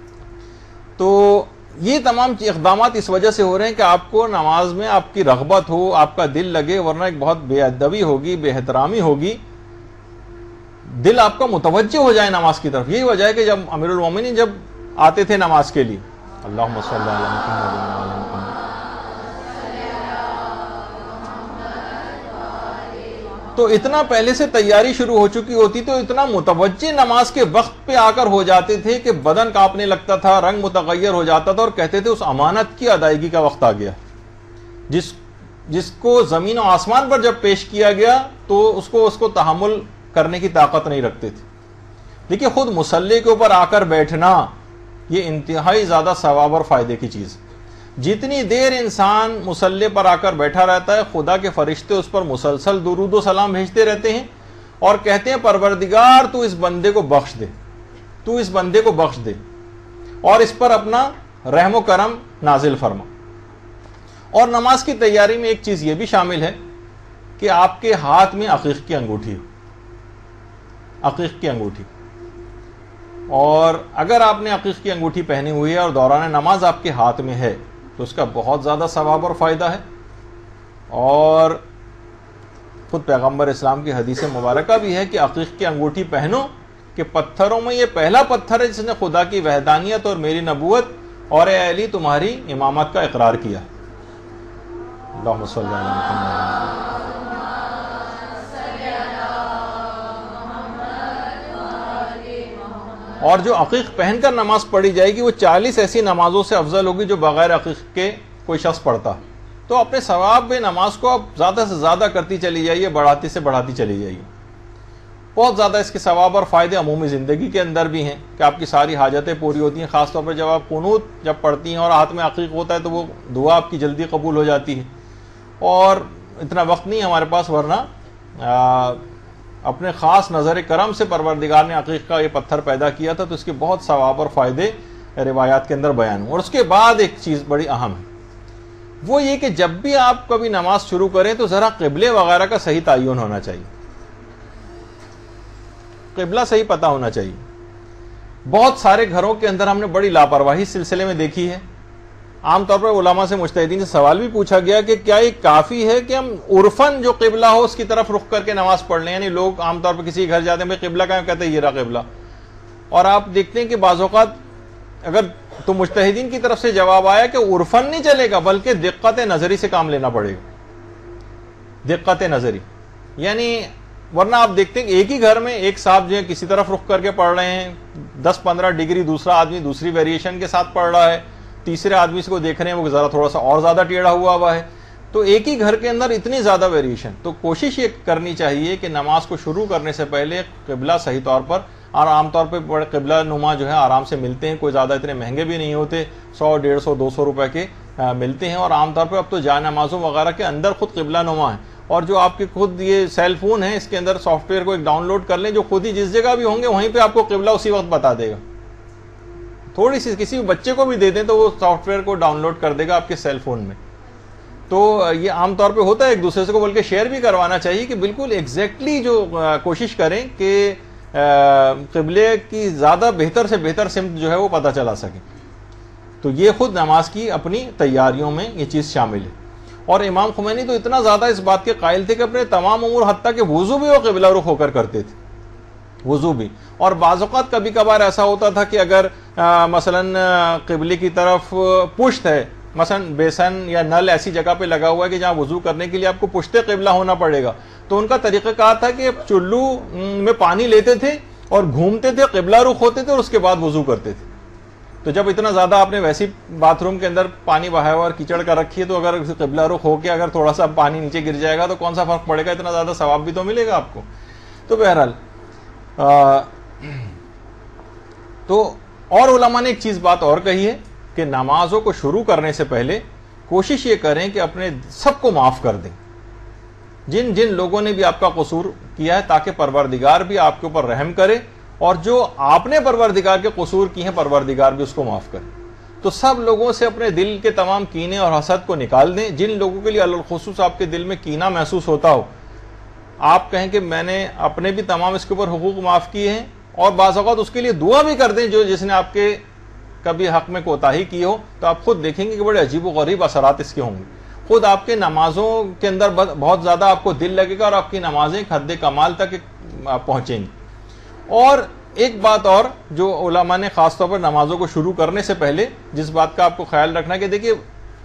تو یہ تمام اقدامات اس وجہ سے ہو رہے ہیں کہ آپ کو نماز میں آپ کی رغبت ہو، آپ کا دل لگے، ورنہ ایک بہت بے ادبی ہوگی، بے احترامی ہوگی، دل آپ کا متوجہ ہو جائے نماز کی طرف۔ یہی وجہ ہے کہ جب امیر المومنین جب آتے تھے نماز کے لیے، اللہم صلی علی محمد وعلی محمد، تو اتنا پہلے سے تیاری شروع ہو چکی ہوتی تو اتنا متوجہ نماز کے وقت پہ آ کر ہو جاتے تھے کہ بدن کانپنے لگتا تھا، رنگ متغیر ہو جاتا تھا، اور کہتے تھے اس امانت کی ادائیگی کا وقت آ گیا، جس جس کو زمین و آسمان پر جب پیش کیا گیا تو اس کو اس کو تحمل کرنے کی طاقت نہیں رکھتے تھے۔ دیکھیے خود مصلی کے اوپر آ کر بیٹھنا یہ انتہائی زیادہ ثواب اور فائدے کی چیز۔ جتنی دیر انسان مصلی پر آ کر بیٹھا رہتا ہے خدا کے فرشتے اس پر مسلسل درود و سلام بھیجتے رہتے ہیں اور کہتے ہیں پروردگار تو اس بندے کو بخش دے، تو اس بندے کو بخش دے اور اس پر اپنا رحم و کرم نازل فرما۔ اور نماز کی تیاری میں ایک چیز یہ بھی شامل ہے کہ آپ کے ہاتھ میں عقیق کی انگوٹھی ہو، عقیق کی انگوٹھی، اور اگر آپ نے عقیق کی انگوٹھی پہنی ہوئی ہے اور دوران نماز آپ کے ہاتھ میں ہے تو اس کا بہت زیادہ ثواب اور فائدہ ہے۔ اور خود پیغمبر اسلام کی حدیث مبارکہ بھی ہے کہ عقیق کی انگوٹھی پہنو کہ پتھروں میں یہ پہلا پتھر ہے جس نے خدا کی وحدانیت اور میری نبوت اور اے علی تمہاری امامت کا اقرار کیا۔ اللہم صلی علی محمد۔ اور جو عقیق پہن کر نماز پڑھی جائے گی وہ چالیس ایسی نمازوں سے افضل ہوگی جو بغیر عقیق کے کوئی شخص پڑھتا۔ تو اپنے ثواب میں نماز کو آپ زیادہ سے زیادہ کرتی چلی جائیے، بڑھاتی سے بڑھاتی چلی جائیے۔ بہت زیادہ اس کے ثواب اور فائدے عمومی زندگی کے اندر بھی ہیں کہ آپ کی ساری حاجتیں پوری ہوتی ہیں، خاص طور پر جب آپ قنوت جب پڑھتی ہیں اور ہاتھ میں عقیق ہوتا ہے تو وہ دعا آپ کی جلدی قبول ہو جاتی ہے۔ اور اتنا وقت نہیں ہمارے پاس، ورنہ اپنے خاص نظر کرم سے پروردگار نے عقیق کا یہ پتھر پیدا کیا تھا، تو اس کے بہت ثواب اور فائدے روایات کے اندر بیان ہوں۔ اور اس کے بعد ایک چیز بڑی اہم ہے، وہ یہ کہ جب بھی آپ کبھی نماز شروع کریں تو ذرا قبلے وغیرہ کا صحیح تعین ہونا چاہیے، قبلہ صحیح پتہ ہونا چاہیے۔ بہت سارے گھروں کے اندر ہم نے بڑی لاپرواہی سلسلے میں دیکھی ہے۔ عام طور پر علماء سے مجتہدین سے سوال بھی پوچھا گیا کہ کیا یہ کافی ہے کہ ہم عرفاً جو قبلہ ہو اس کی طرف رخ کر کے نماز پڑھ لیں؟ یعنی لوگ عام طور پر کسی گھر جاتے ہیں بھائی قبلہ کہاں، کہتے ہیں یہ رہا قبلہ، اور آپ دیکھتے ہیں کہ بعض اوقات اگر تو مجتہدین کی طرف سے جواب آیا کہ عرفاً نہیں چلے گا بلکہ دقت نظری سے کام لینا پڑے گا، دقت نظری۔ یعنی ورنہ آپ دیکھتے ہیں کہ ایک ہی گھر میں ایک صاحب جو ہے کسی طرف رخ کر کے پڑھ رہے ہیں، دس پندرہ ڈگری، دوسرا آدمی دوسری ویریشن کے ساتھ پڑھ رہا ہے، تیسرے آدمی سے کو دیکھ رہے ہیں وہ ذرا تھوڑا سا اور زیادہ ٹیڑھا ہوا ہوا ہے، تو ایک ہی گھر کے اندر اتنی زیادہ ویریشن. تو کوشش یہ کرنی چاہیے کہ نماز کو شروع کرنے سے پہلے قبلہ صحیح طور پر، اور عام طور پہ بڑے قبلہ نما جو ہے آرام سے ملتے ہیں، کوئی زیادہ اتنے مہنگے بھی نہیں ہوتے، سو ڈیڑھ سو دو سو روپے کے ملتے ہیں، اور عام طور پہ اب تو جا نمازوں وغیرہ کے اندر خود قبلہ نما ہے. اور جو آپ کے خود یہ سیل فون ہے اس کے اندر سافٹ ویئر کو ایک ڈاؤن لوڈ کر لیں، جو خود ہی جس جگہ بھی ہوں گے وہیں پہ آپ کو قبلہ اسی وقت بتا دے گا. تھوڑی سی کسی بچے کو بھی دے دیں تو وہ سافٹ ویئر کو ڈاؤن لوڈ کر دے گا آپ کے سیل فون میں. تو یہ عام طور پہ ہوتا ہے ایک دوسرے سے کو بلکہ شیئر بھی کروانا چاہیے کہ بالکل ایگزیکٹلی جو کوشش کریں کہ قبلے کی زیادہ بہتر سے بہتر سمت جو ہے وہ پتہ چلا سکے. تو یہ خود نماز کی اپنی تیاریوں میں یہ چیز شامل ہے. اور امام خمینی تو اتنا زیادہ اس بات کے قائل تھے کہ اپنے تمام امور حتیٰ کہ وضو بھی وہ قبلہ رخ ہو کر کرتے تھے، وضو بھی. اور بعض اوقات کبھی کبھار ایسا ہوتا تھا کہ اگر مثلا قبلے کی طرف پشت ہے، مثلا بیسن یا نل ایسی جگہ پہ لگا ہوا ہے کہ جہاں وضو کرنے کے لیے آپ کو پشت قبلہ ہونا پڑے گا، تو ان کا طریقہ کار تھا کہ چلو میں پانی لیتے تھے اور گھومتے تھے، قبلہ رخ ہوتے تھے اور اس کے بعد وضو کرتے تھے. تو جب اتنا زیادہ آپ نے ویسی باتھ روم کے اندر پانی بہایا ہوا اور کیچڑ کر رکھی ہے، تو اگر قبلہ رخ ہو کے اگر تھوڑا سا پانی نیچے گر جائے گا تو کون سا فرق پڑے گا، اتنا زیادہ ثواب بھی تو ملے گا آپ کو. تو بہرحال تو اور علماء نے ایک چیز بات اور کہی ہے کہ نمازوں کو شروع کرنے سے پہلے کوشش یہ کریں کہ اپنے سب کو معاف کر دیں، جن جن لوگوں نے بھی آپ کا قصور کیا ہے، تاکہ پروردگار بھی آپ کے اوپر رحم کرے، اور جو آپ نے پروردگار کے قصور کی ہیں پروردگار بھی اس کو معاف کرے. تو سب لوگوں سے اپنے دل کے تمام کینے اور حسد کو نکال دیں. جن لوگوں کے لیے الخصوص آپ کے دل میں کینہ محسوس ہوتا ہو، آپ کہیں کہ میں نے اپنے بھی تمام اس کے اوپر حقوق معاف کیے ہیں، اور بعض اوقات اس کے لیے دعا بھی کر دیں جو جس نے آپ کے کبھی حق میں کوتاہی کی ہو. تو آپ خود دیکھیں گے کہ بڑے عجیب و غریب اثرات اس کے ہوں گے. خود آپ کے نمازوں کے اندر بہت زیادہ آپ کو دل لگے گا، اور آپ کی نمازیں حد کمال تک پہنچیں گی. اور ایک بات اور جو علماء نے خاص طور پر نمازوں کو شروع کرنے سے پہلے جس بات کا آپ کو خیال رکھنا ہے کہ دیکھیے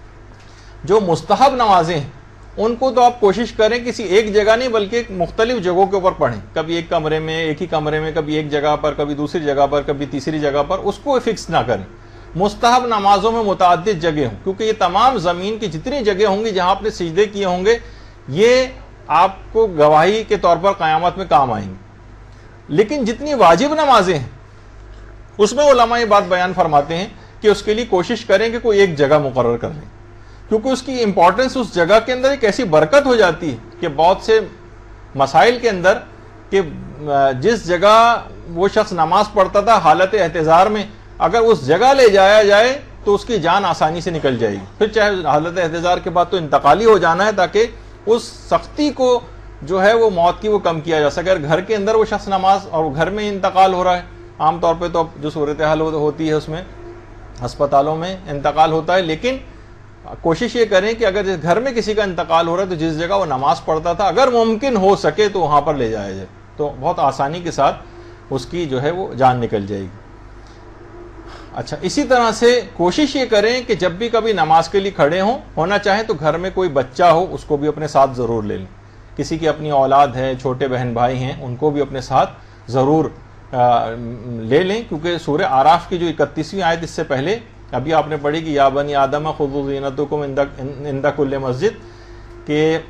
جو مستحب نمازیں ہیں ان کو تو آپ کوشش کریں کسی ایک جگہ نہیں بلکہ مختلف جگہوں کے اوپر پڑھیں، کبھی ایک کمرے میں ایک ہی کمرے میں، کبھی ایک جگہ پر، کبھی دوسری جگہ پر، کبھی تیسری جگہ پر، اس کو فکس نہ کریں. مستحب نمازوں میں متعدد جگہ ہوں، کیونکہ یہ تمام زمین کی جتنی جگہ ہوں گی جہاں آپ نے سجدے کیے ہوں گے یہ آپ کو گواہی کے طور پر قیامت میں کام آئیں گے. لیکن جتنی واجب نمازیں ہیں اس میں علماء یہ بات بیان فرماتے ہیں کہ اس کے لیے کوشش کریں کہ کوئی ایک جگہ مقرر کر لیں، کیونکہ اس کی امپورٹنس اس جگہ کے اندر ایک ایسی برکت ہو جاتی ہے کہ بہت سے مسائل کے اندر کہ جس جگہ وہ شخص نماز پڑھتا تھا حالت احتضار میں، اگر اس جگہ لے جایا جائے تو اس کی جان آسانی سے نکل جائے گی. پھر چاہے حالت احتضار کے بعد تو انتقالی ہو جانا ہے تاکہ اس سختی کو جو ہے وہ موت کی وہ کم کیا جا سکے. اگر گھر کے اندر وہ شخص نماز اور گھر میں انتقال ہو رہا ہے، عام طور پہ تو جو صورتحال ہوتی ہے اس میں ہسپتالوں میں انتقال ہوتا ہے، لیکن کوشش یہ کریں کہ اگر گھر میں کسی کا انتقال ہو رہا ہے تو جس جگہ وہ نماز پڑھتا تھا اگر ممکن ہو سکے تو وہاں پر لے جایا جائے، تو بہت آسانی کے ساتھ اس کی جو ہے وہ جان نکل جائے گی. اچھا، اسی طرح سے کوشش یہ کریں کہ جب بھی کبھی نماز کے لیے کھڑے ہوں، ہونا چاہیں تو گھر میں کوئی بچہ ہو اس کو بھی اپنے ساتھ ضرور لے لیں. کسی کی اپنی اولاد ہے، چھوٹے بہن بھائی ہیں، ان کو بھی اپنے ساتھ ضرور لے لیں، کیونکہ سورہ آراف کی جو اکتیسویں آیت اس سے پہلے ابھی آپ نے پڑھی کہ یا بنی آدم خذوا زینتکم عند کل مسجد، کہ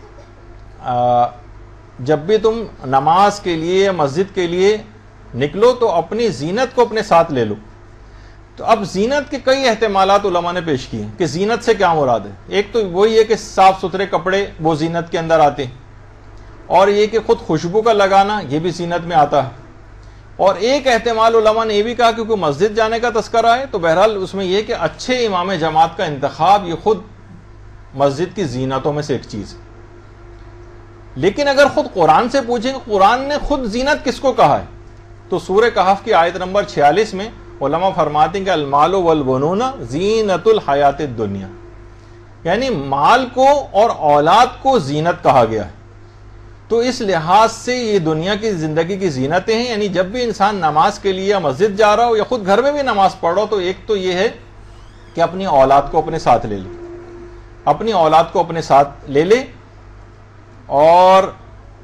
جب بھی تم نماز کے لیے مسجد کے لیے نکلو تو اپنی زینت کو اپنے ساتھ لے لو. تو اب زینت کے کئی احتمالات علماء نے پیش کیے کہ زینت سے کیا مراد ہے. ایک تو وہی ہے کہ صاف ستھرے کپڑے وہ زینت کے اندر آتے ہیں، اور یہ کہ خود خوشبو کا لگانا یہ بھی زینت میں آتا ہے. اور ایک احتمال علماء نے یہ بھی کہا کیونکہ مسجد جانے کا تذکرہ ہے تو بہرحال اس میں یہ کہ اچھے امام جماعت کا انتخاب یہ خود مسجد کی زینتوں میں سے ایک چیز ہے. لیکن اگر خود قرآن سے پوچھیں کہ قرآن نے خود زینت کس کو کہا ہے، تو سورہ کہف کی آیت نمبر چھیالیس میں علماء فرماتے ہیں کہ المال والبنون زینت الحیات الدنیا، یعنی مال کو اور اولاد کو زینت کہا گیا ہے. تو اس لحاظ سے یہ دنیا کی زندگی کی زینتیں ہیں. یعنی جب بھی انسان نماز کے لیے مسجد جا رہا ہو یا خود گھر میں بھی نماز پڑھ رہا ہو تو ایک تو یہ ہے کہ اپنی اولاد کو اپنے ساتھ لے لے اپنی اولاد کو اپنے ساتھ لے لے اور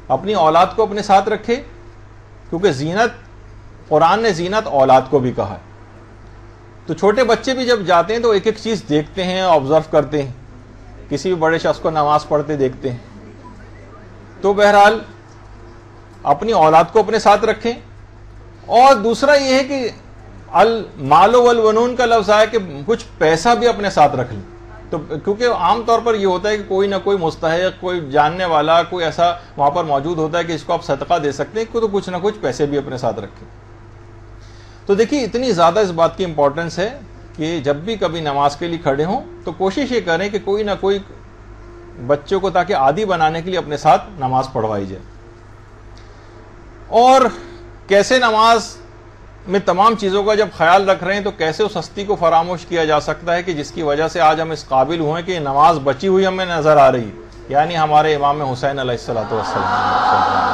اپنی اولاد کو اپنے ساتھ رکھے، کیونکہ زینت، قرآن نے زینت اولاد کو بھی کہا ہے۔ تو چھوٹے بچے بھی جب جاتے ہیں تو ایک ایک چیز دیکھتے ہیں، آبزرو کرتے ہیں، کسی بھی بڑے شخص کو نماز پڑھتے دیکھتے ہیں۔ تو بہرحال اپنی اولاد کو اپنے ساتھ رکھیں۔ اور دوسرا یہ ہے کہ المال والبنون کا لفظ آیا کہ کچھ پیسہ بھی اپنے ساتھ رکھ لیں۔ تو کیونکہ عام طور پر یہ ہوتا ہے کہ کوئی نہ کوئی مستحق، کوئی جاننے والا، کوئی ایسا وہاں پر موجود ہوتا ہے کہ اس کو آپ صدقہ دے سکتے ہیں، تو کچھ نہ کچھ پیسے بھی اپنے ساتھ رکھیں۔ تو دیکھیے اتنی زیادہ اس بات کی امپورٹنس ہے کہ جب بھی کبھی نماز کے لیے کھڑے ہوں تو کوشش یہ کریں کہ کوئی نہ کوئی بچوں کو تاکہ عادی بنانے کے لیے اپنے ساتھ نماز پڑھوائی جائے۔ اور کیسے نماز میں تمام چیزوں کا جب خیال رکھ رہے ہیں تو کیسے اس ہستی کو فراموش کیا جا سکتا ہے کہ جس کی وجہ سے آج ہم اس قابل ہوئے کہ یہ نماز بچی ہوئی ہمیں نظر آ رہی ہے، یعنی ہمارے امام حسین علیہ الصلوۃ والسلام،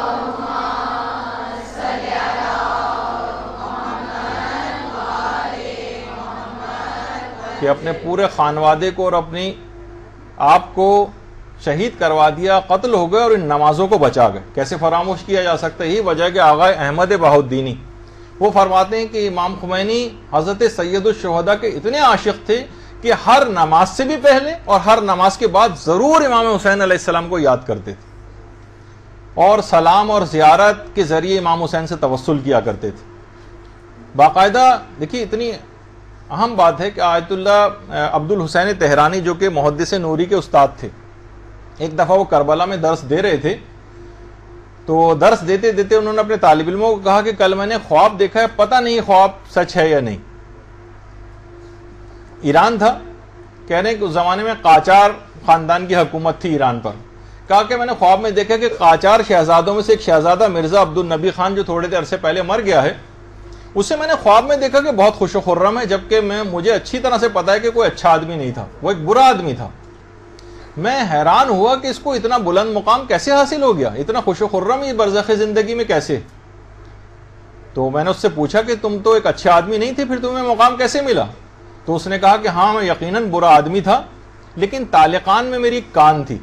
کہ اپنے پورے خانوادے کو اور اپنی آپ کو شہید کروا دیا، قتل ہو گئے اور ان نمازوں کو بچا گئے۔ کیسے فراموش کیا جا سکتا ہے؟ یہی وجہ ہے کہ آغا احمد بہاؤالدینی وہ فرماتے ہیں کہ امام خمینی حضرت سید الشہداء کے اتنے عاشق تھے کہ ہر نماز سے بھی پہلے اور ہر نماز کے بعد ضرور امام حسین علیہ السلام کو یاد کرتے تھے اور سلام اور زیارت کے ذریعے امام حسین سے توسل کیا کرتے تھے باقاعدہ۔ دیکھیے اتنی اہم بات ہے کہ آیت اللہ عبد الحسین تہرانی جو کہ محدث نوری کے استاد تھے، ایک دفعہ وہ کربلا میں درس دے رہے تھے، تو درس دیتے دیتے انہوں نے اپنے طالب علموں کو کہا کہ کل میں نے خواب دیکھا ہے، پتہ نہیں خواب سچ ہے یا نہیں۔ ایران تھا، کہہ رہے ہیں کہ اس زمانے میں قاجار خاندان کی حکومت تھی ایران پر۔ کہا کہ میں نے خواب میں دیکھا کہ قاجار شہزادوں میں سے ایک شہزادہ مرزا عبد النبی خان جو تھوڑے دیر عرصے پہلے مر گیا ہے، اسے میں نے خواب میں دیکھا کہ بہت خوش و خرم ہے، جبکہ میں مجھے اچھی طرح سے پتا ہے کہ کوئی اچھا آدمی نہیں تھا، وہ ایک برا آدمی تھا۔ میں حیران ہوا کہ اس کو اتنا بلند مقام کیسے حاصل ہو گیا، اتنا خوش و خرم یہ برزخ زندگی میں کیسے؟ تو میں نے اس سے پوچھا کہ تم تو ایک اچھا آدمی نہیں تھے، پھر تمہیں مقام کیسے ملا؟ تو اس نے کہا کہ ہاں میں یقیناً برا آدمی تھا، لیکن طالقان میں میری کان تھی،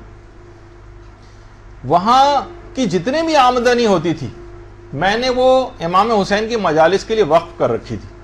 وہاں کی جتنے بھی آمدنی ہوتی تھی میں نے وہ امام حسین کی مجالس کے لیے وقف کر رکھی تھی۔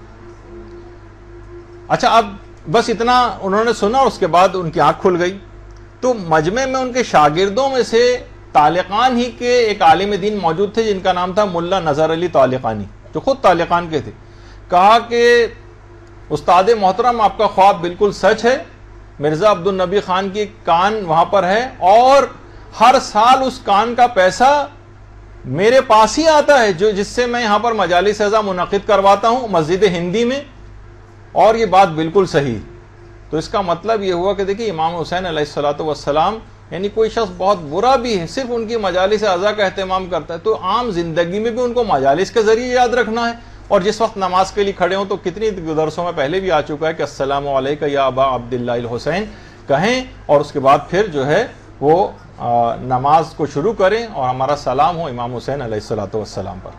اچھا اب بس اتنا انہوں نے سنا اور اس کے بعد ان کی آنکھ کھل گئی۔ تو مجمع میں ان کے شاگردوں میں سے طالقان ہی کے ایک عالم دین موجود تھے جن کا نام تھا ملا نظر علی طالقانی، جو خود طالقان کے تھے۔ کہا کہ استاد محترم آپ کا خواب بالکل سچ ہے، مرزا عبد النبی خان کی کان وہاں پر ہے اور ہر سال اس کان کا پیسہ میرے پاس ہی آتا ہے، جو جس سے میں یہاں پر مجالس اعضا منعقد کرواتا ہوں مسجد ہندی میں، اور یہ بات بالکل صحیح۔ تو اس کا مطلب یہ ہوا کہ دیکھیے امام حسین علیہ الصلوۃ والسلام یعنی کوئی شخص بہت برا بھی ہے، صرف ان کی مجالس اعضا کا اہتمام کرتا ہے، تو عام زندگی میں بھی ان کو مجالس کے ذریعے یاد رکھنا ہے۔ اور جس وقت نماز کے لیے کھڑے ہوں تو کتنی درسوں میں پہلے بھی آ چکا ہے کہ السلام علیکہ یا ابا عبداللہ الحسین کہیں، اور اس کے بعد پھر جو ہے وہ نماز کو شروع کریں اور ہمارا سلام ہو امام حسین علیہ الصلوۃ والسلام پر۔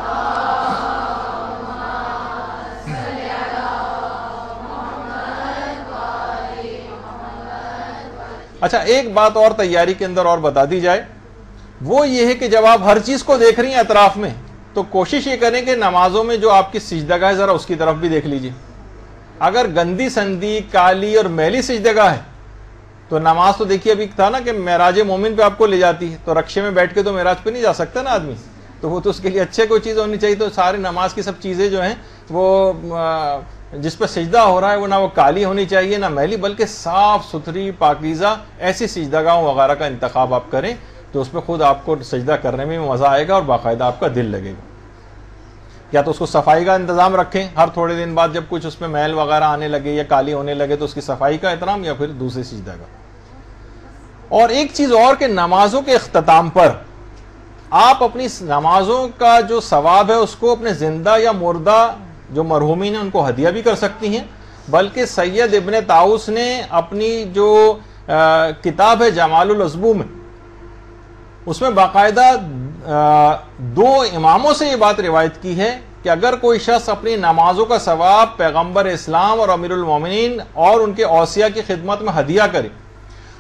اچھا ایک بات اور تیاری کے اندر اور بتا دی جائے، وہ یہ ہے کہ جب آپ ہر چیز کو دیکھ رہی ہیں اطراف میں تو کوشش یہ کریں کہ نمازوں میں جو آپ کی سجدگاہ ہے ذرا اس کی طرف بھی دیکھ لیجیے۔ اگر گندی سندی کالی اور میلی سجدگاہ ہے تو نماز تو دیکھیے ابھی تھا نا کہ معراج مومن پہ آپ کو لے جاتی ہے، تو رکشے میں بیٹھ کے تو معراج پہ نہیں جا سکتا نا آدمی، تو وہ تو اس کے لیے اچھے کوئی چیز ہونی چاہیے۔ تو ساری نماز کی سب چیزیں جو ہیں وہ جس پہ سجدہ ہو رہا ہے وہ نہ وہ کالی ہونی چاہیے نہ میلی، بلکہ صاف ستھری پاکیزہ ایسی سجدگاہوں وغیرہ کا انتخاب آپ کریں تو اس پہ خود آپ کو سجدہ کرنے میں مزہ آئے گا اور باقاعدہ آپ کا دل لگے گا۔ یا تو اس کو صفائی کا انتظام رکھیں، ہر تھوڑے دن بعد جب کچھ اس میں میل وغیرہ آنے لگے یا کالی ہونے لگے تو اس کی صفائی کا احترام، یا پھر دوسرے سجدہ کا۔ اور ایک چیز اور کہ نمازوں کے اختتام پر آپ اپنی نمازوں کا جو ثواب ہے اس کو اپنے زندہ یا مردہ جو مرحومین ہیں ان کو ہدیہ بھی کر سکتی ہیں، بلکہ سید ابن طاؤس نے اپنی جو کتاب ہے جمال العظبو میں اس میں باقاعدہ دو اماموں سے یہ بات روایت کی ہے کہ اگر کوئی شخص اپنی نمازوں کا ثواب پیغمبر اسلام اور امیر المومنین اور ان کے اوصیاء کی خدمت میں ہدیہ کرے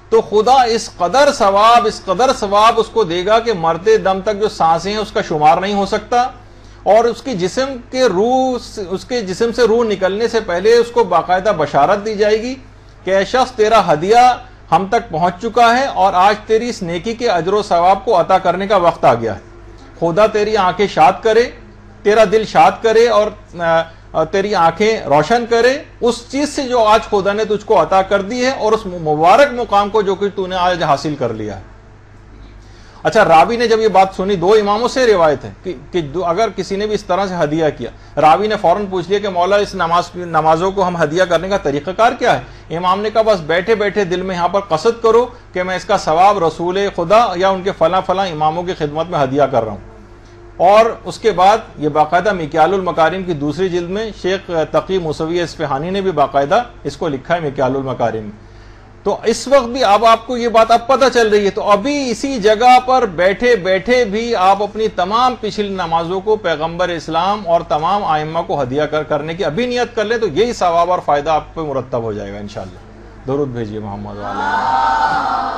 تو خدا اس قدر ثواب اس قدر ثواب اس کو دے گا کہ مرتے دم تک جو سانسیں ہیں اس کا شمار نہیں ہو سکتا، اور اس کی جسم کے روح اس کے جسم سے روح نکلنے سے پہلے اس کو باقاعدہ بشارت دی جائے گی کہ اے شخص تیرا ہدیہ ہم تک پہنچ چکا ہے اور آج تیری اس نیکی کے اجر و ثواب کو عطا کرنے کا وقت آ گیا ہے۔ خدا تیری آنکھیں شاد کرے، تیرا دل شاد کرے اور تیری آنکھیں روشن کرے اس چیز سے جو آج خدا نے تجھ کو عطا کر دی ہے، اور اس مبارک مقام کو جو کہ تو نے آج حاصل کر لیا ہے۔ اچھا، راوی نے جب یہ بات سنی، دو اماموں سے روایت ہے کہ, کہ اگر کسی نے بھی اس طرح سے ہدیہ کیا، راوی نے فوراً پوچھ لیا کہ مولا اس نماز نمازوں کو ہم ہدیہ کرنے کا طریقہ کار کیا ہے؟ امام نے کہا بس بیٹھے بیٹھے دل میں یہاں پر قصد کرو کہ میں اس کا ثواب رسول خدا یا ان کے فلاں فلاں اماموں کی خدمت میں ہدیہ کر رہا ہوں۔ اور اس کے بعد یہ باقاعدہ مکیال المکارم کی دوسری جلد میں شیخ تقی موسوی اصفہانی نے بھی باقاعدہ اس کو لکھا ہے مکیال المکارم میں۔ تو اس وقت بھی اب آپ کو یہ بات اب پتہ چل رہی ہے، تو ابھی اسی جگہ پر بیٹھے بیٹھے بھی آپ اپنی تمام پچھلی نمازوں کو پیغمبر اسلام اور تمام ائمہ کو ہدیہ کر کرنے کی ابھی نیت کر لیں، تو یہی ثواب اور فائدہ آپ پہ مرتب ہو جائے گا انشاءاللہ۔ درود بھیجیے محمد علیہ۔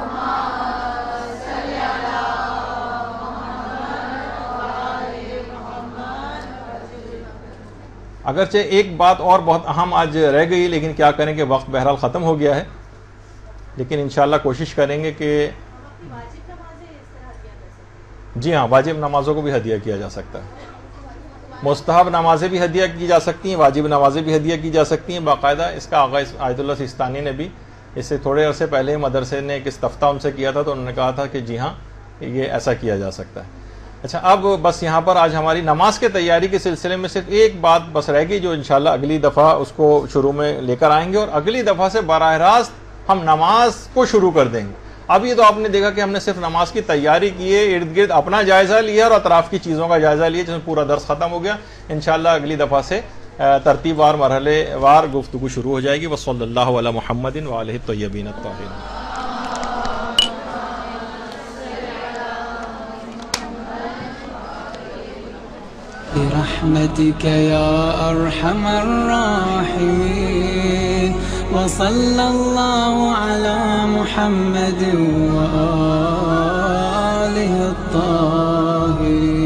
اگرچہ ایک بات اور بہت اہم آج رہ گئی، لیکن کیا کریں کہ وقت بہرحال ختم ہو گیا ہے، لیکن انشاءاللہ کوشش کریں گے کہ جی ہاں واجب نمازوں کو بھی ہدیہ کیا جا سکتا ہے، مستحب نمازیں بھی ہدیہ کی جا سکتی ہیں، واجب نمازیں بھی ہدیہ کی جا سکتی ہیں باقاعدہ۔ اس کا آغا آیت اللہ سیستانی نے بھی اس سے تھوڑے عرصے پہلے مدرسے نے ایک استفتاء ان سے کیا تھا، تو انہوں نے کہا تھا کہ جی ہاں یہ ایسا کیا جا سکتا ہے۔ اچھا، اب بس یہاں پر آج ہماری نماز کے تیاری کے سلسلے میں صرف ایک بات بس رہ گئی جو انشاءاللہ اگلی دفعہ اس کو شروع میں لے کر آئیں گے، اور اگلی دفعہ سے براہ راست ہم نماز کو شروع کر دیں گے۔ اب یہ تو آپ نے دیکھا کہ ہم نے صرف نماز کی تیاری کی ہے، ارد گرد اپنا جائزہ لیا اور اطراف کی چیزوں کا جائزہ لیا، جس میں پورا درس ختم ہو گیا۔ انشاءاللہ اگلی دفعہ سے ترتیب وار مرحلے وار گفتگو شروع ہو جائے گی۔ وصلی اللہ علی محمد وآلہ الطیبین الطاہرین۔ برحمتك يا أرحم الراحمين، وصلى الله على محمد وآله الطاهرين۔